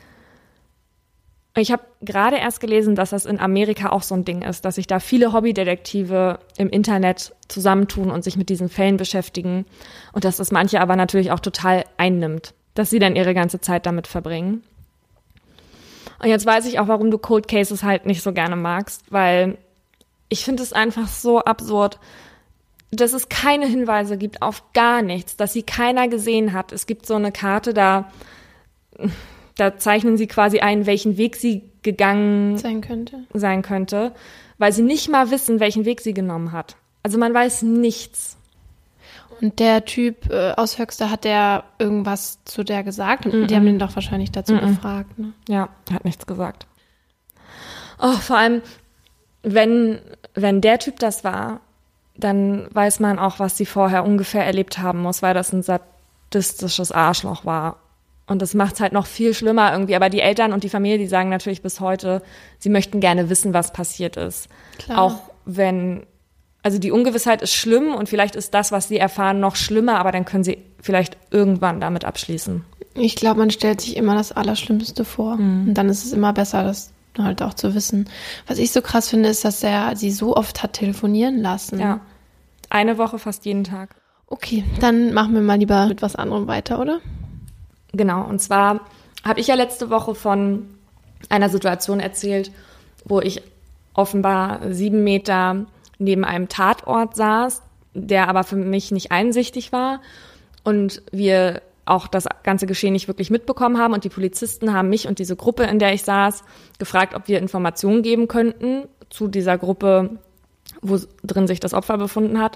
Ich habe gerade erst gelesen, dass das in Amerika auch so ein Ding ist, dass sich da viele Hobbydetektive im Internet zusammentun und sich mit diesen Fällen beschäftigen und dass das manche aber natürlich auch total einnimmt, dass sie dann ihre ganze Zeit damit verbringen. Und jetzt weiß ich auch, warum du Cold Cases halt nicht so gerne magst, weil ich finde es einfach so absurd, dass es keine Hinweise gibt auf gar nichts, dass sie keiner gesehen hat. Es gibt so eine Karte, da da zeichnen sie quasi ein, welchen Weg sie gegangen sein könnte, weil sie nicht mal wissen, welchen Weg sie genommen hat. Also man weiß nichts. Und der Typ aus Höxter, hat der irgendwas zu der gesagt? Die haben ihn doch wahrscheinlich dazu befragt, ne? Ja, hat nichts gesagt. Oh, vor allem, wenn der Typ das war, dann weiß man auch, was sie vorher ungefähr erlebt haben muss, weil das ein sadistisches Arschloch war. Und das macht es halt noch viel schlimmer irgendwie. Aber die Eltern und die Familie, die sagen natürlich bis heute, sie möchten gerne wissen, was passiert ist. Klar. Auch wenn, also die Ungewissheit ist schlimm und vielleicht ist das, was sie erfahren, noch schlimmer, aber dann können sie vielleicht irgendwann damit abschließen. Ich glaube, man stellt sich immer das Allerschlimmste vor. Und dann ist es immer besser, das halt auch zu wissen. Was ich so krass finde, ist, dass er sie so oft hat telefonieren lassen. Ja, eine Woche fast jeden Tag. Okay, dann machen wir mal lieber mit was anderem weiter, oder? Genau, und zwar habe ich ja letzte Woche von einer Situation erzählt, wo ich offenbar 7 Meter neben einem Tatort saß, der aber für mich nicht einsichtig war und wir auch das ganze Geschehen nicht wirklich mitbekommen haben und die Polizisten haben mich und diese Gruppe, in der ich saß, gefragt, ob wir Informationen geben könnten zu dieser Gruppe, wo drin sich das Opfer befunden hat.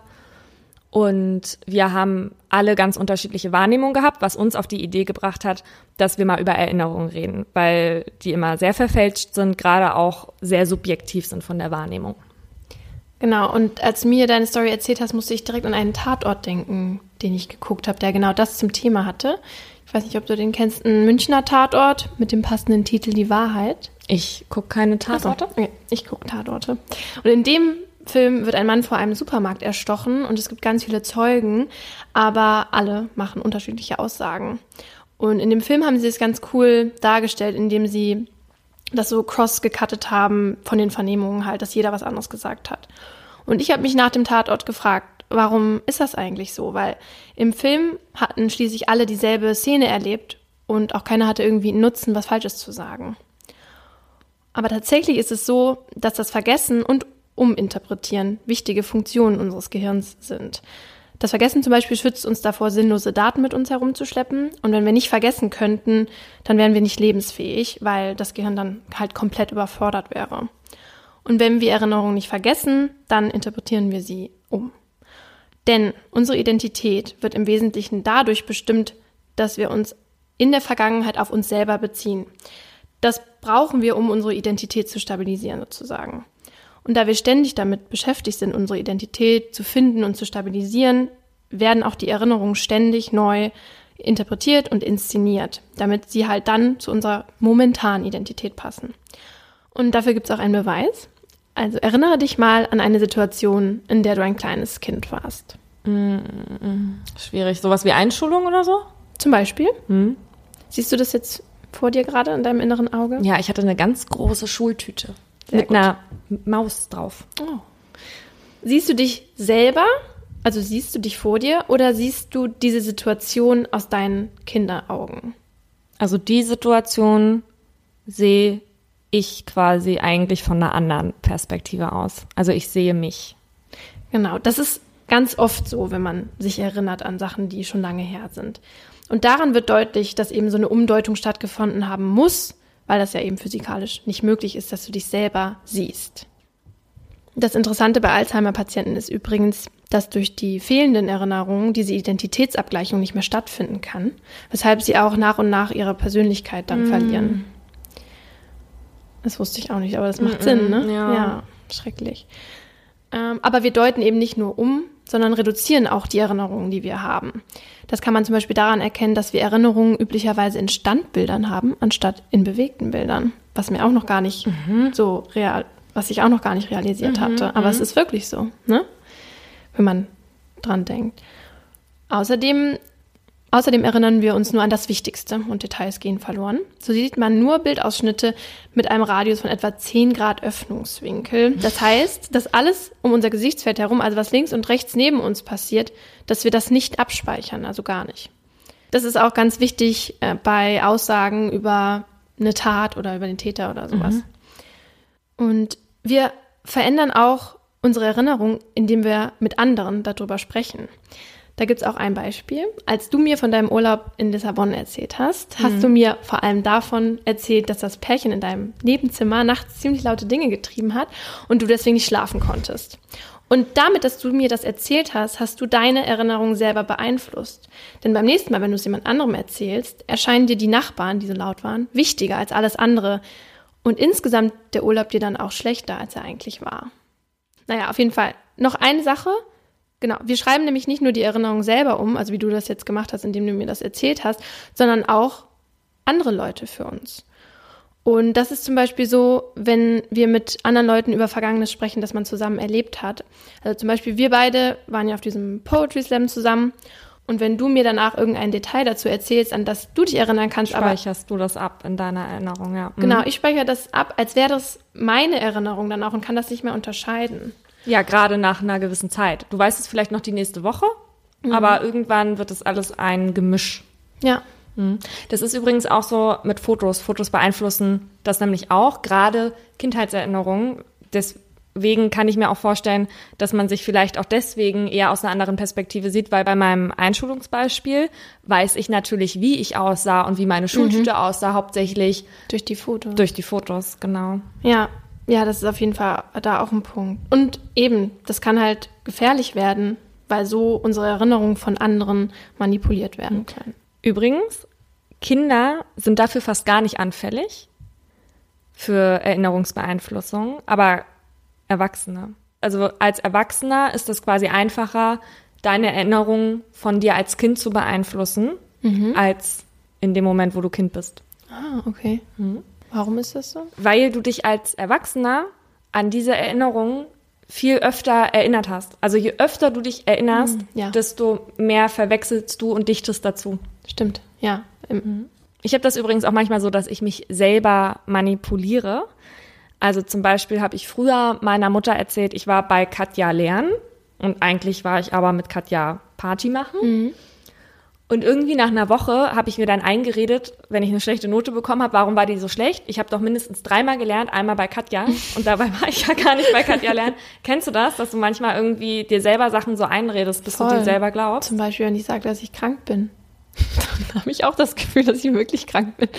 Und wir haben alle ganz unterschiedliche Wahrnehmungen gehabt, was uns auf die Idee gebracht hat, dass wir mal über Erinnerungen reden, weil die immer sehr verfälscht sind, gerade auch sehr subjektiv sind von der Wahrnehmung. Genau, und als du mir deine Story erzählt hast, musste ich direkt an einen Tatort denken, den ich geguckt habe, der genau das zum Thema hatte. Ich weiß nicht, ob du den kennst, ein Münchner Tatort mit dem passenden Titel Die Wahrheit. Ich gucke keine Tatorte. Okay, ich gucke Tatorte. Und in dem Film wird ein Mann vor einem Supermarkt erstochen und es gibt ganz viele Zeugen, aber alle machen unterschiedliche Aussagen. Und in dem Film haben sie es ganz cool dargestellt, indem sie das so cross-gecuttet haben von den Vernehmungen halt, dass jeder was anderes gesagt hat. Und ich habe mich nach dem Tatort gefragt, warum ist das eigentlich so? Weil im Film hatten schließlich alle dieselbe Szene erlebt und auch keiner hatte irgendwie einen Nutzen, was Falsches zu sagen. Aber tatsächlich ist es so, dass das Vergessen und Uminterpretieren wichtige Funktionen unseres Gehirns sind. Das Vergessen zum Beispiel schützt uns davor, sinnlose Daten mit uns herumzuschleppen. Und wenn wir nicht vergessen könnten, dann wären wir nicht lebensfähig, weil das Gehirn dann halt komplett überfordert wäre. Und wenn wir Erinnerungen nicht vergessen, dann interpretieren wir sie um. Denn unsere Identität wird im Wesentlichen dadurch bestimmt, dass wir uns in der Vergangenheit auf uns selber beziehen. Das brauchen wir, um unsere Identität zu stabilisieren sozusagen. Und da wir ständig damit beschäftigt sind, unsere Identität zu finden und zu stabilisieren, werden auch die Erinnerungen ständig neu interpretiert und inszeniert, damit sie halt dann zu unserer momentanen Identität passen. Und dafür gibt es auch einen Beweis. Also erinnere dich mal an eine Situation, in der du ein kleines Kind warst. Schwierig. Sowas wie Einschulung oder so? Zum Beispiel. Siehst du das jetzt vor dir gerade in deinem inneren Auge? Ja, ich hatte eine ganz große Schultüte. Sehr mit gut. einer Maus drauf. Oh. Siehst du dich selber, also siehst du dich vor dir oder siehst du diese Situation aus deinen Kinderaugen? Also die Situation sehe ich quasi eigentlich von einer anderen Perspektive aus. Also ich sehe mich. Genau, das ist ganz oft so, wenn man sich erinnert an Sachen, die schon lange her sind. Und daran wird deutlich, dass eben so eine Umdeutung stattgefunden haben muss, weil das ja eben physikalisch nicht möglich ist, dass du dich selber siehst. Das Interessante bei Alzheimer-Patienten ist übrigens, dass durch die fehlenden Erinnerungen diese Identitätsabgleichung nicht mehr stattfinden kann, weshalb sie auch nach und nach ihre Persönlichkeit dann verlieren. Das wusste ich auch nicht, aber das macht Sinn, ne? Ja, schrecklich. Aber wir deuten eben nicht nur um, sondern reduzieren auch die Erinnerungen, die wir haben. Das kann man zum Beispiel daran erkennen, dass wir Erinnerungen üblicherweise in Standbildern haben, anstatt in bewegten Bildern. Was mir auch noch gar nicht was ich auch noch gar nicht realisiert hatte. Aber es ist wirklich so, ne? Wenn man dran denkt. Außerdem erinnern wir uns nur an das Wichtigste und Details gehen verloren. So sieht man nur Bildausschnitte mit einem Radius von etwa 10 Grad Öffnungswinkel. Das heißt, dass alles um unser Gesichtsfeld herum, also was links und rechts neben uns passiert, dass wir das nicht abspeichern, also gar nicht. Das ist auch ganz wichtig bei Aussagen über eine Tat oder über den Täter oder sowas. Und wir verändern auch unsere Erinnerung, indem wir mit anderen darüber sprechen. Da gibt es auch ein Beispiel. Als du mir von deinem Urlaub in Lissabon erzählt hast, hast du mir vor allem davon erzählt, dass das Pärchen in deinem Nebenzimmer nachts ziemlich laute Dinge getrieben hat und du deswegen nicht schlafen konntest. Und damit, dass du mir das erzählt hast, hast du deine Erinnerung selber beeinflusst. Denn beim nächsten Mal, wenn du es jemand anderem erzählst, erscheinen dir die Nachbarn, die so laut waren, wichtiger als alles andere. Und insgesamt der Urlaub dir dann auch schlechter, als er eigentlich war. Naja, auf jeden Fall. Noch eine Sache. Genau, wir schreiben nämlich nicht nur die Erinnerung selber um, also wie du das jetzt gemacht hast, indem du mir das erzählt hast, sondern auch andere Leute für uns. Und das ist zum Beispiel so, wenn wir mit anderen Leuten über Vergangenes sprechen, das man zusammen erlebt hat. Also zum Beispiel wir beide waren ja auf diesem Poetry Slam zusammen und wenn du mir danach irgendein Detail dazu erzählst, an das du dich erinnern kannst, Speicherst du das ab in deiner Erinnerung, ja. Genau, ich speichere das ab, als wäre das meine Erinnerung dann auch und kann das nicht mehr unterscheiden. Ja, gerade nach einer gewissen Zeit. Du weißt es vielleicht noch die nächste Woche, aber irgendwann wird es alles ein Gemisch. Ja. Das ist übrigens auch so mit Fotos. Fotos beeinflussen das nämlich auch, gerade Kindheitserinnerungen. Deswegen kann ich mir auch vorstellen, dass man sich vielleicht auch deswegen eher aus einer anderen Perspektive sieht, weil bei meinem Einschulungsbeispiel weiß ich natürlich, wie ich aussah und wie meine Schultüte aussah, hauptsächlich Durch die Fotos. durch die Fotos, genau. Ja, das ist auf jeden Fall da auch ein Punkt. Und eben, das kann halt gefährlich werden, weil so unsere Erinnerungen von anderen manipuliert werden können. Übrigens, Kinder sind dafür fast gar nicht anfällig für Erinnerungsbeeinflussung, aber Erwachsene. Also als Erwachsener ist es quasi einfacher, deine Erinnerungen von dir als Kind zu beeinflussen, als in dem Moment, wo du Kind bist. Ah, okay. Warum ist das so? Weil du dich als Erwachsener an diese Erinnerungen viel öfter erinnert hast. Also je öfter du dich erinnerst, desto mehr verwechselst du und dichtest dazu. Stimmt, ja. Ich habe das übrigens auch manchmal so, dass ich mich selber manipuliere. Also zum Beispiel habe ich früher meiner Mutter erzählt, ich war bei Katja lernen und eigentlich war ich aber mit Katja Party machen. Und irgendwie nach einer Woche habe ich mir dann eingeredet, wenn ich eine schlechte Note bekommen habe, warum war die so schlecht? Ich habe doch mindestens 3-mal gelernt, einmal bei Katja und dabei war ich ja gar nicht bei Katja lernen. Kennst du das, dass du manchmal irgendwie dir selber Sachen so einredest, bis du dir selber glaubst? Zum Beispiel, wenn ich sage, dass ich krank bin. Dann habe ich auch das Gefühl, dass ich wirklich krank bin.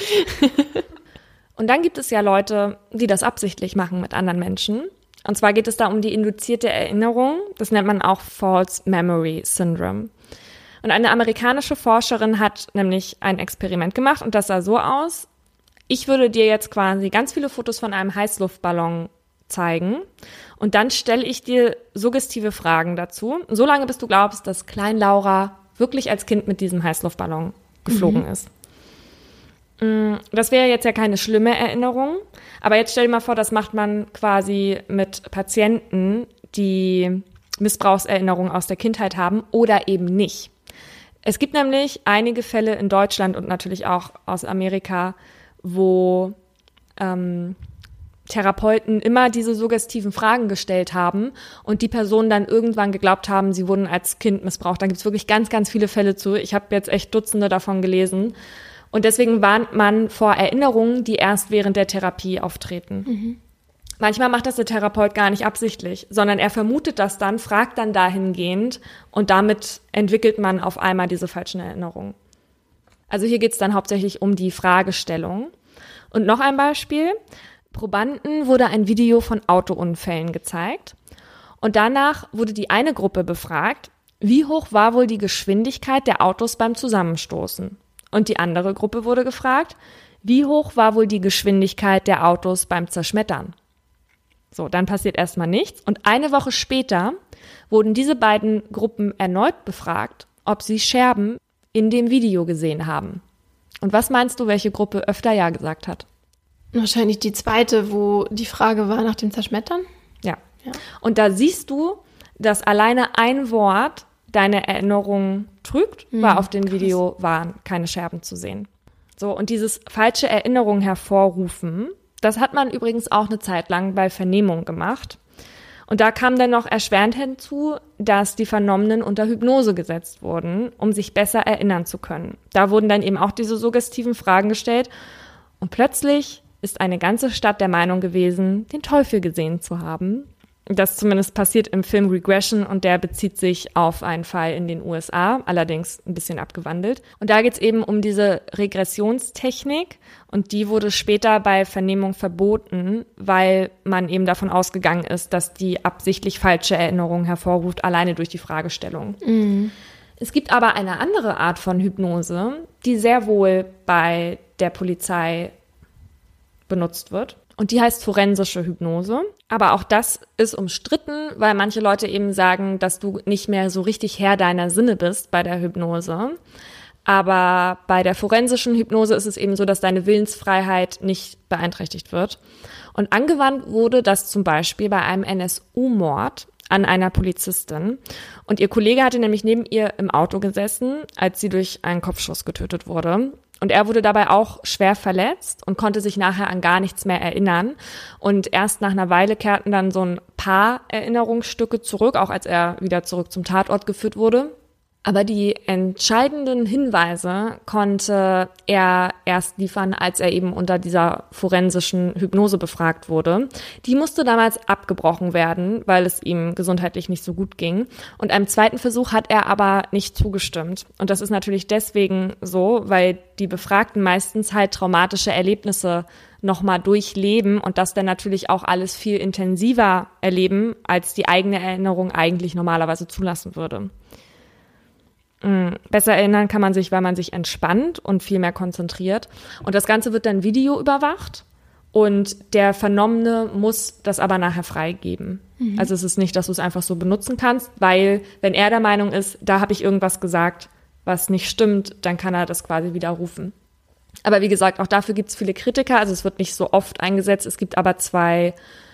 Und dann gibt es ja Leute, die das absichtlich machen mit anderen Menschen. Und zwar geht es da um die induzierte Erinnerung. Das nennt man auch False Memory Syndrome. Und eine amerikanische Forscherin hat nämlich ein Experiment gemacht und das sah so aus. Ich würde dir jetzt quasi ganz viele Fotos von einem Heißluftballon zeigen und dann stelle ich dir suggestive Fragen dazu, solange bis du glaubst, dass Klein Laura wirklich als Kind mit diesem Heißluftballon geflogen ist. Das wäre jetzt ja keine schlimme Erinnerung, aber jetzt stell dir mal vor, das macht man quasi mit Patienten, die Missbrauchserinnerungen aus der Kindheit haben oder eben nicht. Es gibt nämlich einige Fälle in Deutschland und natürlich auch aus Amerika, wo Therapeuten immer diese suggestiven Fragen gestellt haben und die Personen dann irgendwann geglaubt haben, sie wurden als Kind missbraucht. Da gibt es wirklich ganz, ganz viele Fälle zu. Ich habe jetzt echt Dutzende davon gelesen. Und deswegen warnt man vor Erinnerungen, die erst während der Therapie auftreten. Manchmal macht das der Therapeut gar nicht absichtlich, sondern er vermutet das dann, fragt dann dahingehend und damit entwickelt man auf einmal diese falschen Erinnerungen. Also hier geht es dann hauptsächlich um die Fragestellung. Und noch ein Beispiel. Probanden wurde ein Video von Autounfällen gezeigt und danach wurde die eine Gruppe befragt, wie hoch war wohl die Geschwindigkeit der Autos beim Zusammenstoßen? Und die andere Gruppe wurde gefragt, wie hoch war wohl die Geschwindigkeit der Autos beim Zerschmettern? So, dann passiert erstmal nichts. Und eine Woche später wurden diese beiden Gruppen erneut befragt, ob sie Scherben in dem Video gesehen haben. Und was meinst du, welche Gruppe öfter Ja gesagt hat? Wahrscheinlich die zweite, wo die Frage war nach dem Zerschmettern. Ja. Und da siehst du, dass alleine ein Wort deine Erinnerung trügt, weil auf dem Video waren keine Scherben zu sehen. So, und dieses falsche Erinnerung hervorrufen, das hat man übrigens auch eine Zeit lang bei Vernehmung gemacht. Und da kam dann noch erschwerend hinzu, dass die Vernommenen unter Hypnose gesetzt wurden, um sich besser erinnern zu können. Da wurden dann eben auch diese suggestiven Fragen gestellt. Und plötzlich ist eine ganze Stadt der Meinung gewesen, den Teufel gesehen zu haben. Das zumindest passiert im Film Regression und der bezieht sich auf einen Fall in den USA, allerdings ein bisschen abgewandelt. Und da geht es eben um diese Regressionstechnik und die wurde später bei Vernehmung verboten, weil man eben davon ausgegangen ist, dass die absichtlich falsche Erinnerungen hervorruft, alleine durch die Fragestellung. Mhm. Es gibt aber eine andere Art von Hypnose, die sehr wohl bei der Polizei benutzt wird. Und die heißt forensische Hypnose. Aber auch das ist umstritten, weil manche Leute eben sagen, dass du nicht mehr so richtig Herr deiner Sinne bist bei der Hypnose. Aber bei der forensischen Hypnose ist es eben so, dass deine Willensfreiheit nicht beeinträchtigt wird. Und angewandt wurde das zum Beispiel bei einem NSU-Mord an einer Polizistin. Und ihr Kollege hatte nämlich neben ihr im Auto gesessen, als sie durch einen Kopfschuss getötet wurde. Und er wurde dabei auch schwer verletzt und konnte sich nachher an gar nichts mehr erinnern. Und erst nach einer Weile kehrten dann so ein paar Erinnerungsstücke zurück, auch als er wieder zurück zum Tatort geführt wurde. Aber die entscheidenden Hinweise konnte er erst liefern, als er eben unter dieser forensischen Hypnose befragt wurde. Die musste damals abgebrochen werden, weil es ihm gesundheitlich nicht so gut ging. Und einem zweiten Versuch hat er aber nicht zugestimmt. Und das ist natürlich deswegen so, weil die Befragten meistens halt traumatische Erlebnisse nochmal durchleben und das dann natürlich auch alles viel intensiver erleben, als die eigene Erinnerung eigentlich normalerweise zulassen würde. Besser erinnern kann man sich, weil man sich entspannt und viel mehr konzentriert. Und das Ganze wird dann videoüberwacht und der Vernommene muss das aber nachher freigeben. Mhm. Also es ist nicht, dass du es einfach so benutzen kannst, weil wenn er der Meinung ist, da habe ich irgendwas gesagt, was nicht stimmt, dann kann er das quasi widerrufen. Aber wie gesagt, auch dafür gibt es viele Kritiker. Also es wird nicht so oft eingesetzt. Es gibt aber 2,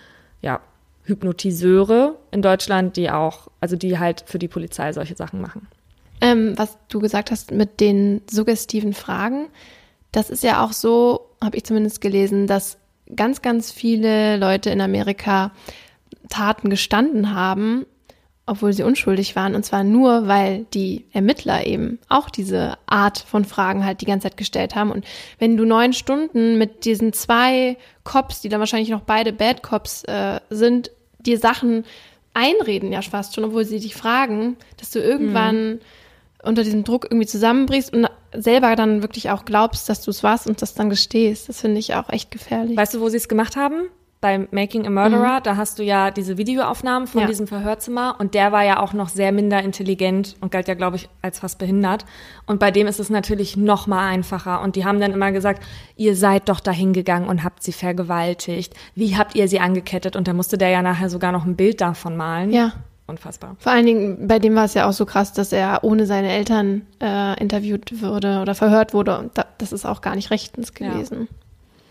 Hypnotiseure in Deutschland, die halt für die Polizei solche Sachen machen. Was du gesagt hast mit den suggestiven Fragen, das ist ja auch so, habe ich zumindest gelesen, dass ganz, ganz viele Leute in Amerika Taten gestanden haben, obwohl sie unschuldig waren. Und zwar nur, weil die Ermittler eben auch diese Art von Fragen halt die ganze Zeit gestellt haben. Und wenn du 9 Stunden mit diesen 2 Cops, die dann wahrscheinlich noch beide Bad Cops sind, dir Sachen einreden ja fast schon, obwohl sie dich fragen, dass du irgendwann unter diesem Druck irgendwie zusammenbrichst und selber dann wirklich auch glaubst, dass du es warst und das dann gestehst. Das finde ich auch echt gefährlich. Weißt du, wo sie es gemacht haben? Bei Making a Murderer, da hast du ja diese Videoaufnahmen von diesem Verhörzimmer und der war ja auch noch sehr minder intelligent und galt ja, glaube ich, als fast behindert. Und bei dem ist es natürlich noch mal einfacher. Und die haben dann immer gesagt, ihr seid doch dahin gegangen und habt sie vergewaltigt. Wie habt ihr sie angekettet? Und da musste der ja nachher sogar noch ein Bild davon malen. Ja. Unfassbar. Vor allen Dingen, bei dem war es ja auch so krass, dass er ohne seine Eltern interviewt wurde oder verhört wurde. Und das ist auch gar nicht rechtens gewesen. Ja.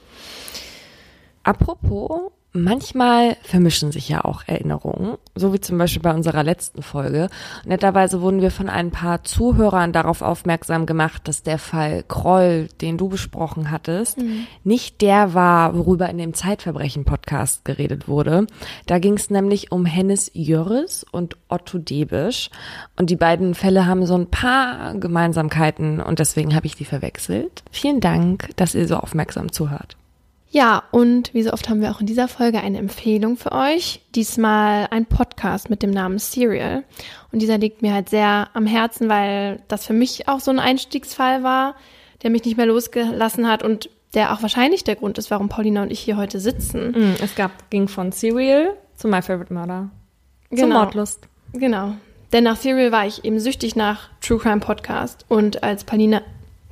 Apropos, manchmal vermischen sich ja auch Erinnerungen, so wie zum Beispiel bei unserer letzten Folge. Netterweise wurden wir von ein paar Zuhörern darauf aufmerksam gemacht, dass der Fall Kroll, den du besprochen hattest, nicht der war, worüber in dem Zeitverbrechen-Podcast geredet wurde. Da ging es nämlich um Hennes Jörres und Otto Debisch. Und die beiden Fälle haben so ein paar Gemeinsamkeiten und deswegen habe ich die verwechselt. Vielen Dank, dass ihr so aufmerksam zuhört. Ja, und wie so oft haben wir auch in dieser Folge eine Empfehlung für euch. Diesmal ein Podcast mit dem Namen Serial. Und dieser liegt mir halt sehr am Herzen, weil das für mich auch so ein Einstiegsfall war, der mich nicht mehr losgelassen hat und der auch wahrscheinlich der Grund ist, warum Paulina und ich hier heute sitzen. Ging von Serial zu My Favorite Murder. Zur Mordlust. Genau. Denn nach Serial war ich eben süchtig nach True Crime Podcast. Und als Paulina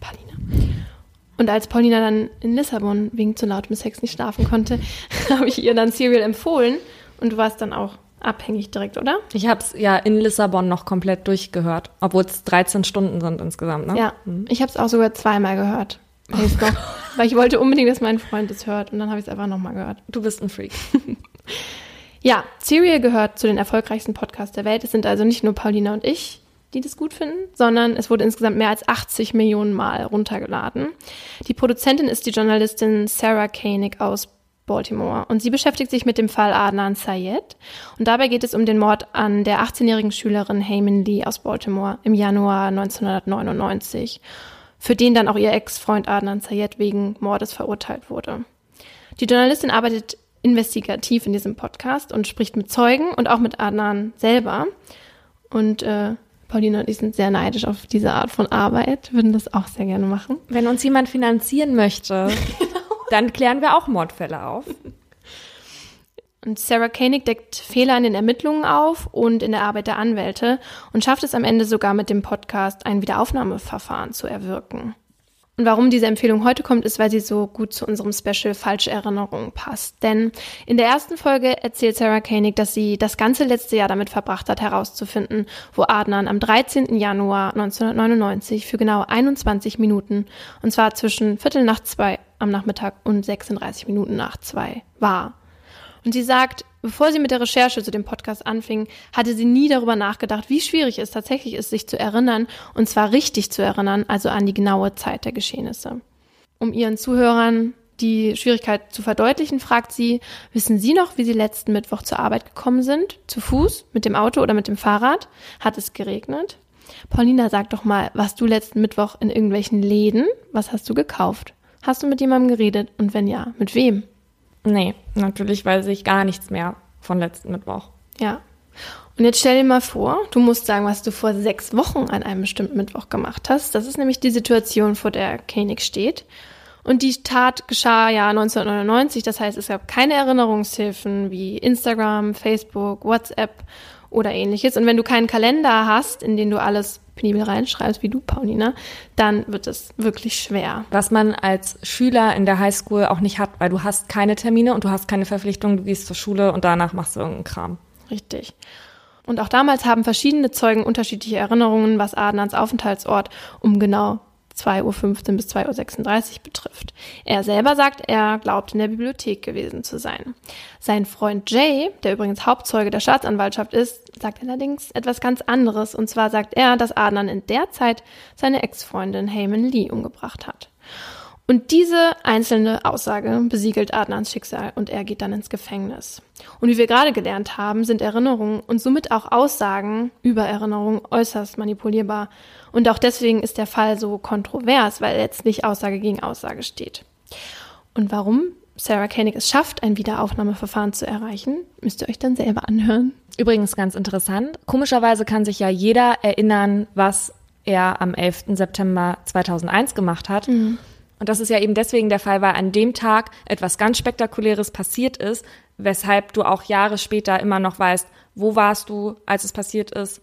dann in Lissabon wegen zu lautem Sex nicht schlafen konnte, habe ich ihr dann Serial empfohlen. Und du warst dann auch abhängig direkt, oder? Ich habe es ja in Lissabon noch komplett durchgehört, obwohl es 13 Stunden sind insgesamt, ne? Ja, ich habe es auch sogar 2-mal gehört. Weil ich wollte unbedingt, dass mein Freund es hört. Und dann habe ich es einfach nochmal gehört. Du bist ein Freak. Ja, Serial gehört zu den erfolgreichsten Podcasts der Welt. Es sind also nicht nur Paulina und ich, die das gut finden, sondern es wurde insgesamt mehr als 80 Millionen Mal runtergeladen. Die Produzentin ist die Journalistin Sarah Koenig aus Baltimore und sie beschäftigt sich mit dem Fall Adnan Syed und dabei geht es um den Mord an der 18-jährigen Schülerin Haemin Lee aus Baltimore im Januar 1999, für den dann auch ihr Ex-Freund Adnan Syed wegen Mordes verurteilt wurde. Die Journalistin arbeitet investigativ in diesem Podcast und spricht mit Zeugen und auch mit Adnan selber. Und Paulina und ich sind sehr neidisch auf diese Art von Arbeit, würden das auch sehr gerne machen. Wenn uns jemand finanzieren möchte, dann klären wir auch Mordfälle auf. Und Sarah Koenig deckt Fehler in den Ermittlungen auf und in der Arbeit der Anwälte und schafft es am Ende sogar mit dem Podcast, ein Wiederaufnahmeverfahren zu erwirken. Und warum diese Empfehlung heute kommt, ist, weil sie so gut zu unserem Special Falsche Erinnerungen passt. Denn in der ersten Folge erzählt Sarah Koenig, dass sie das ganze letzte Jahr damit verbracht hat, herauszufinden, wo Adnan am 13. Januar 1999 für genau 21 Minuten, und zwar zwischen 1:45 am Nachmittag und 36 Minuten nach 2 war. Und sie sagt, bevor sie mit der Recherche zu dem Podcast anfing, hatte sie nie darüber nachgedacht, wie schwierig es tatsächlich ist, sich zu erinnern, und zwar richtig zu erinnern, also an die genaue Zeit der Geschehnisse. Um ihren Zuhörern die Schwierigkeit zu verdeutlichen, fragt sie, wissen Sie noch, wie Sie letzten Mittwoch zur Arbeit gekommen sind? Zu Fuß, mit dem Auto oder mit dem Fahrrad? Hat es geregnet? Paulina, sag doch mal, warst du letzten Mittwoch in irgendwelchen Läden? Was hast du gekauft? Hast du mit jemandem geredet? Und wenn ja, mit wem? Nee, natürlich weiß ich gar nichts mehr von letzten Mittwoch. Ja. Und jetzt stell dir mal vor, du musst sagen, was du vor 6 Wochen an einem bestimmten Mittwoch gemacht hast. Das ist nämlich die Situation, vor der Koenig steht. Und die Tat geschah ja 1999. Das heißt, es gab keine Erinnerungshilfen wie Instagram, Facebook, WhatsApp oder ähnliches. Und wenn du keinen Kalender hast, in den du alles penibel reinschreibst, wie du, Paulina, dann wird es wirklich schwer. Was man als Schüler in der Highschool auch nicht hat, weil du hast keine Termine und du hast keine Verpflichtungen, du gehst zur Schule und danach machst du irgendeinen Kram. Richtig. Und auch damals haben verschiedene Zeugen unterschiedliche Erinnerungen, was Adnans Aufenthaltsort um genau 2:15 bis 2:36 betrifft. Er selber sagt, er glaubt, in der Bibliothek gewesen zu sein. Sein Freund Jay, der übrigens Hauptzeuge der Staatsanwaltschaft ist, sagt allerdings etwas ganz anderes. Und zwar sagt er, dass Adnan in der Zeit seine Ex-Freundin Heyman Lee umgebracht hat. Und diese einzelne Aussage besiegelt Adnans Schicksal und er geht dann ins Gefängnis. Und wie wir gerade gelernt haben, sind Erinnerungen und somit auch Aussagen über Erinnerungen äußerst manipulierbar. Und auch deswegen ist der Fall so kontrovers, weil letztlich Aussage gegen Aussage steht. Und warum Sarah Koenig es schafft, ein Wiederaufnahmeverfahren zu erreichen, müsst ihr euch dann selber anhören. Übrigens ganz interessant, komischerweise kann sich ja jeder erinnern, was er am 11. September 2001 gemacht hat. Mhm. Und das ist ja eben deswegen der Fall, weil an dem Tag etwas ganz Spektakuläres passiert ist, weshalb du auch Jahre später immer noch weißt, wo warst du, als es passiert ist,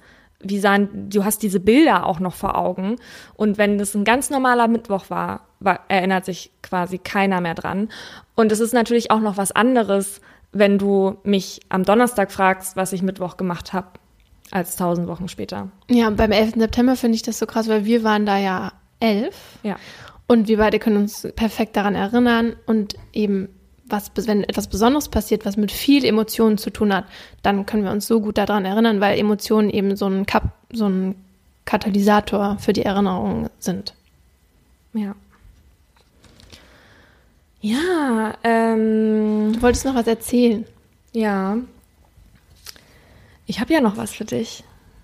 du hast diese Bilder auch noch vor Augen. Und wenn das ein ganz normaler Mittwoch war, erinnert sich quasi keiner mehr dran. Und es ist natürlich auch noch was anderes, wenn du mich am Donnerstag fragst, was ich Mittwoch gemacht habe, als 1000 Wochen später. Ja, beim 11. September finde ich das so krass, weil wir waren da ja 11. Ja. Und wir beide können uns perfekt daran erinnern und eben, wenn etwas Besonderes passiert, was mit viel Emotionen zu tun hat, dann können wir uns so gut daran erinnern, weil Emotionen eben so ein Katalysator für die Erinnerung sind. Ja. Ja, Du wolltest noch was erzählen. Ja. Ich habe ja noch was für dich.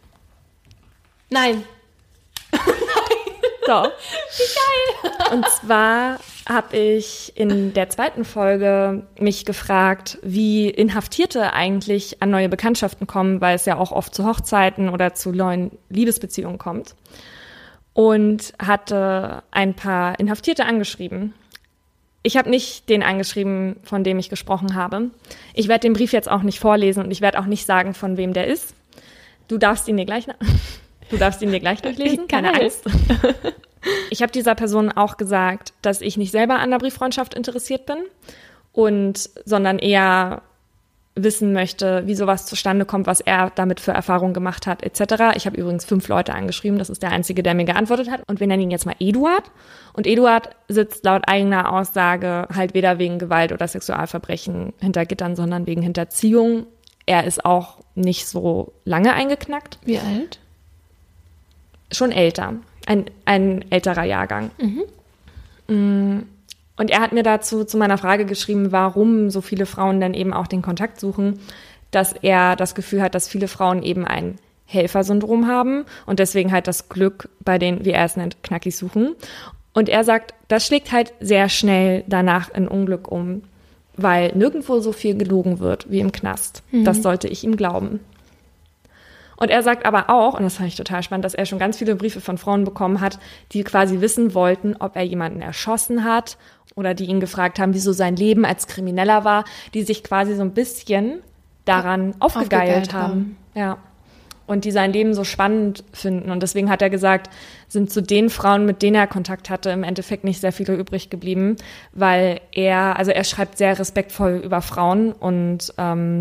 Nein. So. Wie geil. Und zwar habe ich in der 2. Folge mich gefragt, wie Inhaftierte eigentlich an neue Bekanntschaften kommen, weil es ja auch oft zu Hochzeiten oder zu neuen Liebesbeziehungen kommt. Und hatte ein paar Inhaftierte angeschrieben. Ich habe nicht den angeschrieben, von dem ich gesprochen habe. Ich werde den Brief jetzt auch nicht vorlesen und ich werde auch nicht sagen, von wem der ist. Du darfst ihn dir gleich durchlesen, keine Angst. Ich habe dieser Person auch gesagt, dass ich nicht selber an der Brieffreundschaft interessiert bin, sondern eher wissen möchte, wie sowas zustande kommt, was er damit für Erfahrungen gemacht hat, etc. Ich habe übrigens 5 Leute angeschrieben, das ist der einzige, der mir geantwortet hat. Und wir nennen ihn jetzt mal Eduard. Und Eduard sitzt laut eigener Aussage halt weder wegen Gewalt oder Sexualverbrechen hinter Gittern, sondern wegen Hinterziehung. Er ist auch nicht so lange eingeknackt. Wie alt? Schon älter. Ein älterer Jahrgang. Mhm. Und er hat mir dazu zu meiner Frage geschrieben, warum so viele Frauen dann eben auch den Kontakt suchen, dass er das Gefühl hat, dass viele Frauen eben ein Helfersyndrom haben und deswegen halt das Glück bei den, wie er es nennt, Knackis suchen. Und er sagt, das schlägt halt sehr schnell danach in Unglück um, weil nirgendwo so viel gelogen wird wie im Knast. Das sollte ich ihm glauben. Und er sagt aber auch, und das fand ich total spannend, dass er schon ganz viele Briefe von Frauen bekommen hat, die quasi wissen wollten, ob er jemanden erschossen hat oder die ihn gefragt haben, wieso sein Leben als Krimineller war, die sich quasi so ein bisschen daran aufgegeilt haben. Ja. Und die sein Leben so spannend finden. Und deswegen hat er gesagt, sind zu den Frauen, mit denen er Kontakt hatte, im Endeffekt nicht sehr viele übrig geblieben, weil er schreibt sehr respektvoll über Frauen und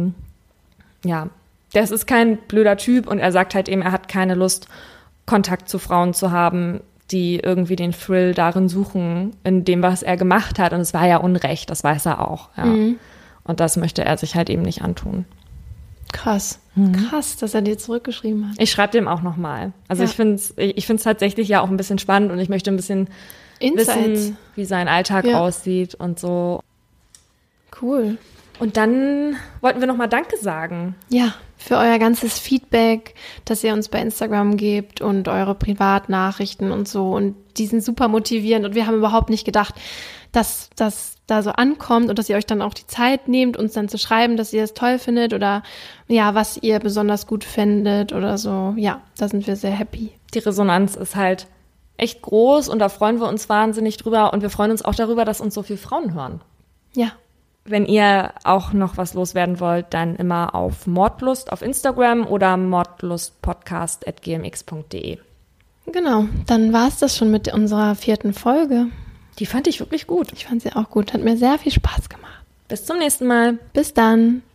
das ist kein blöder Typ und er sagt halt eben, er hat keine Lust, Kontakt zu Frauen zu haben, die irgendwie den Thrill darin suchen, in dem, was er gemacht hat. Und es war ja Unrecht, das weiß er auch. Ja. Und das möchte er sich halt eben nicht antun. Krass, krass, dass er dir zurückgeschrieben hat. Ich schreibe dem auch nochmal. Also ich finde es tatsächlich ja auch ein bisschen spannend und ich möchte ein bisschen wissen, wie sein Alltag aussieht und so. Cool. Und dann wollten wir nochmal Danke sagen. Ja, für euer ganzes Feedback, das ihr uns bei Instagram gebt und eure Privatnachrichten und so. Und die sind super motivierend und wir haben überhaupt nicht gedacht, dass das da so ankommt und dass ihr euch dann auch die Zeit nehmt, uns dann zu schreiben, dass ihr es toll findet oder ja, was ihr besonders gut findet oder so. Ja, da sind wir sehr happy. Die Resonanz ist halt echt groß und da freuen wir uns wahnsinnig drüber und wir freuen uns auch darüber, dass uns so viele Frauen hören. Ja. Wenn ihr auch noch was loswerden wollt, dann immer auf Mordlust auf Instagram oder mordlustpodcast@gmx.de. Genau, dann war es das schon mit unserer 4. Folge. Die fand ich wirklich gut. Ich fand sie auch gut, hat mir sehr viel Spaß gemacht. Bis zum nächsten Mal. Bis dann.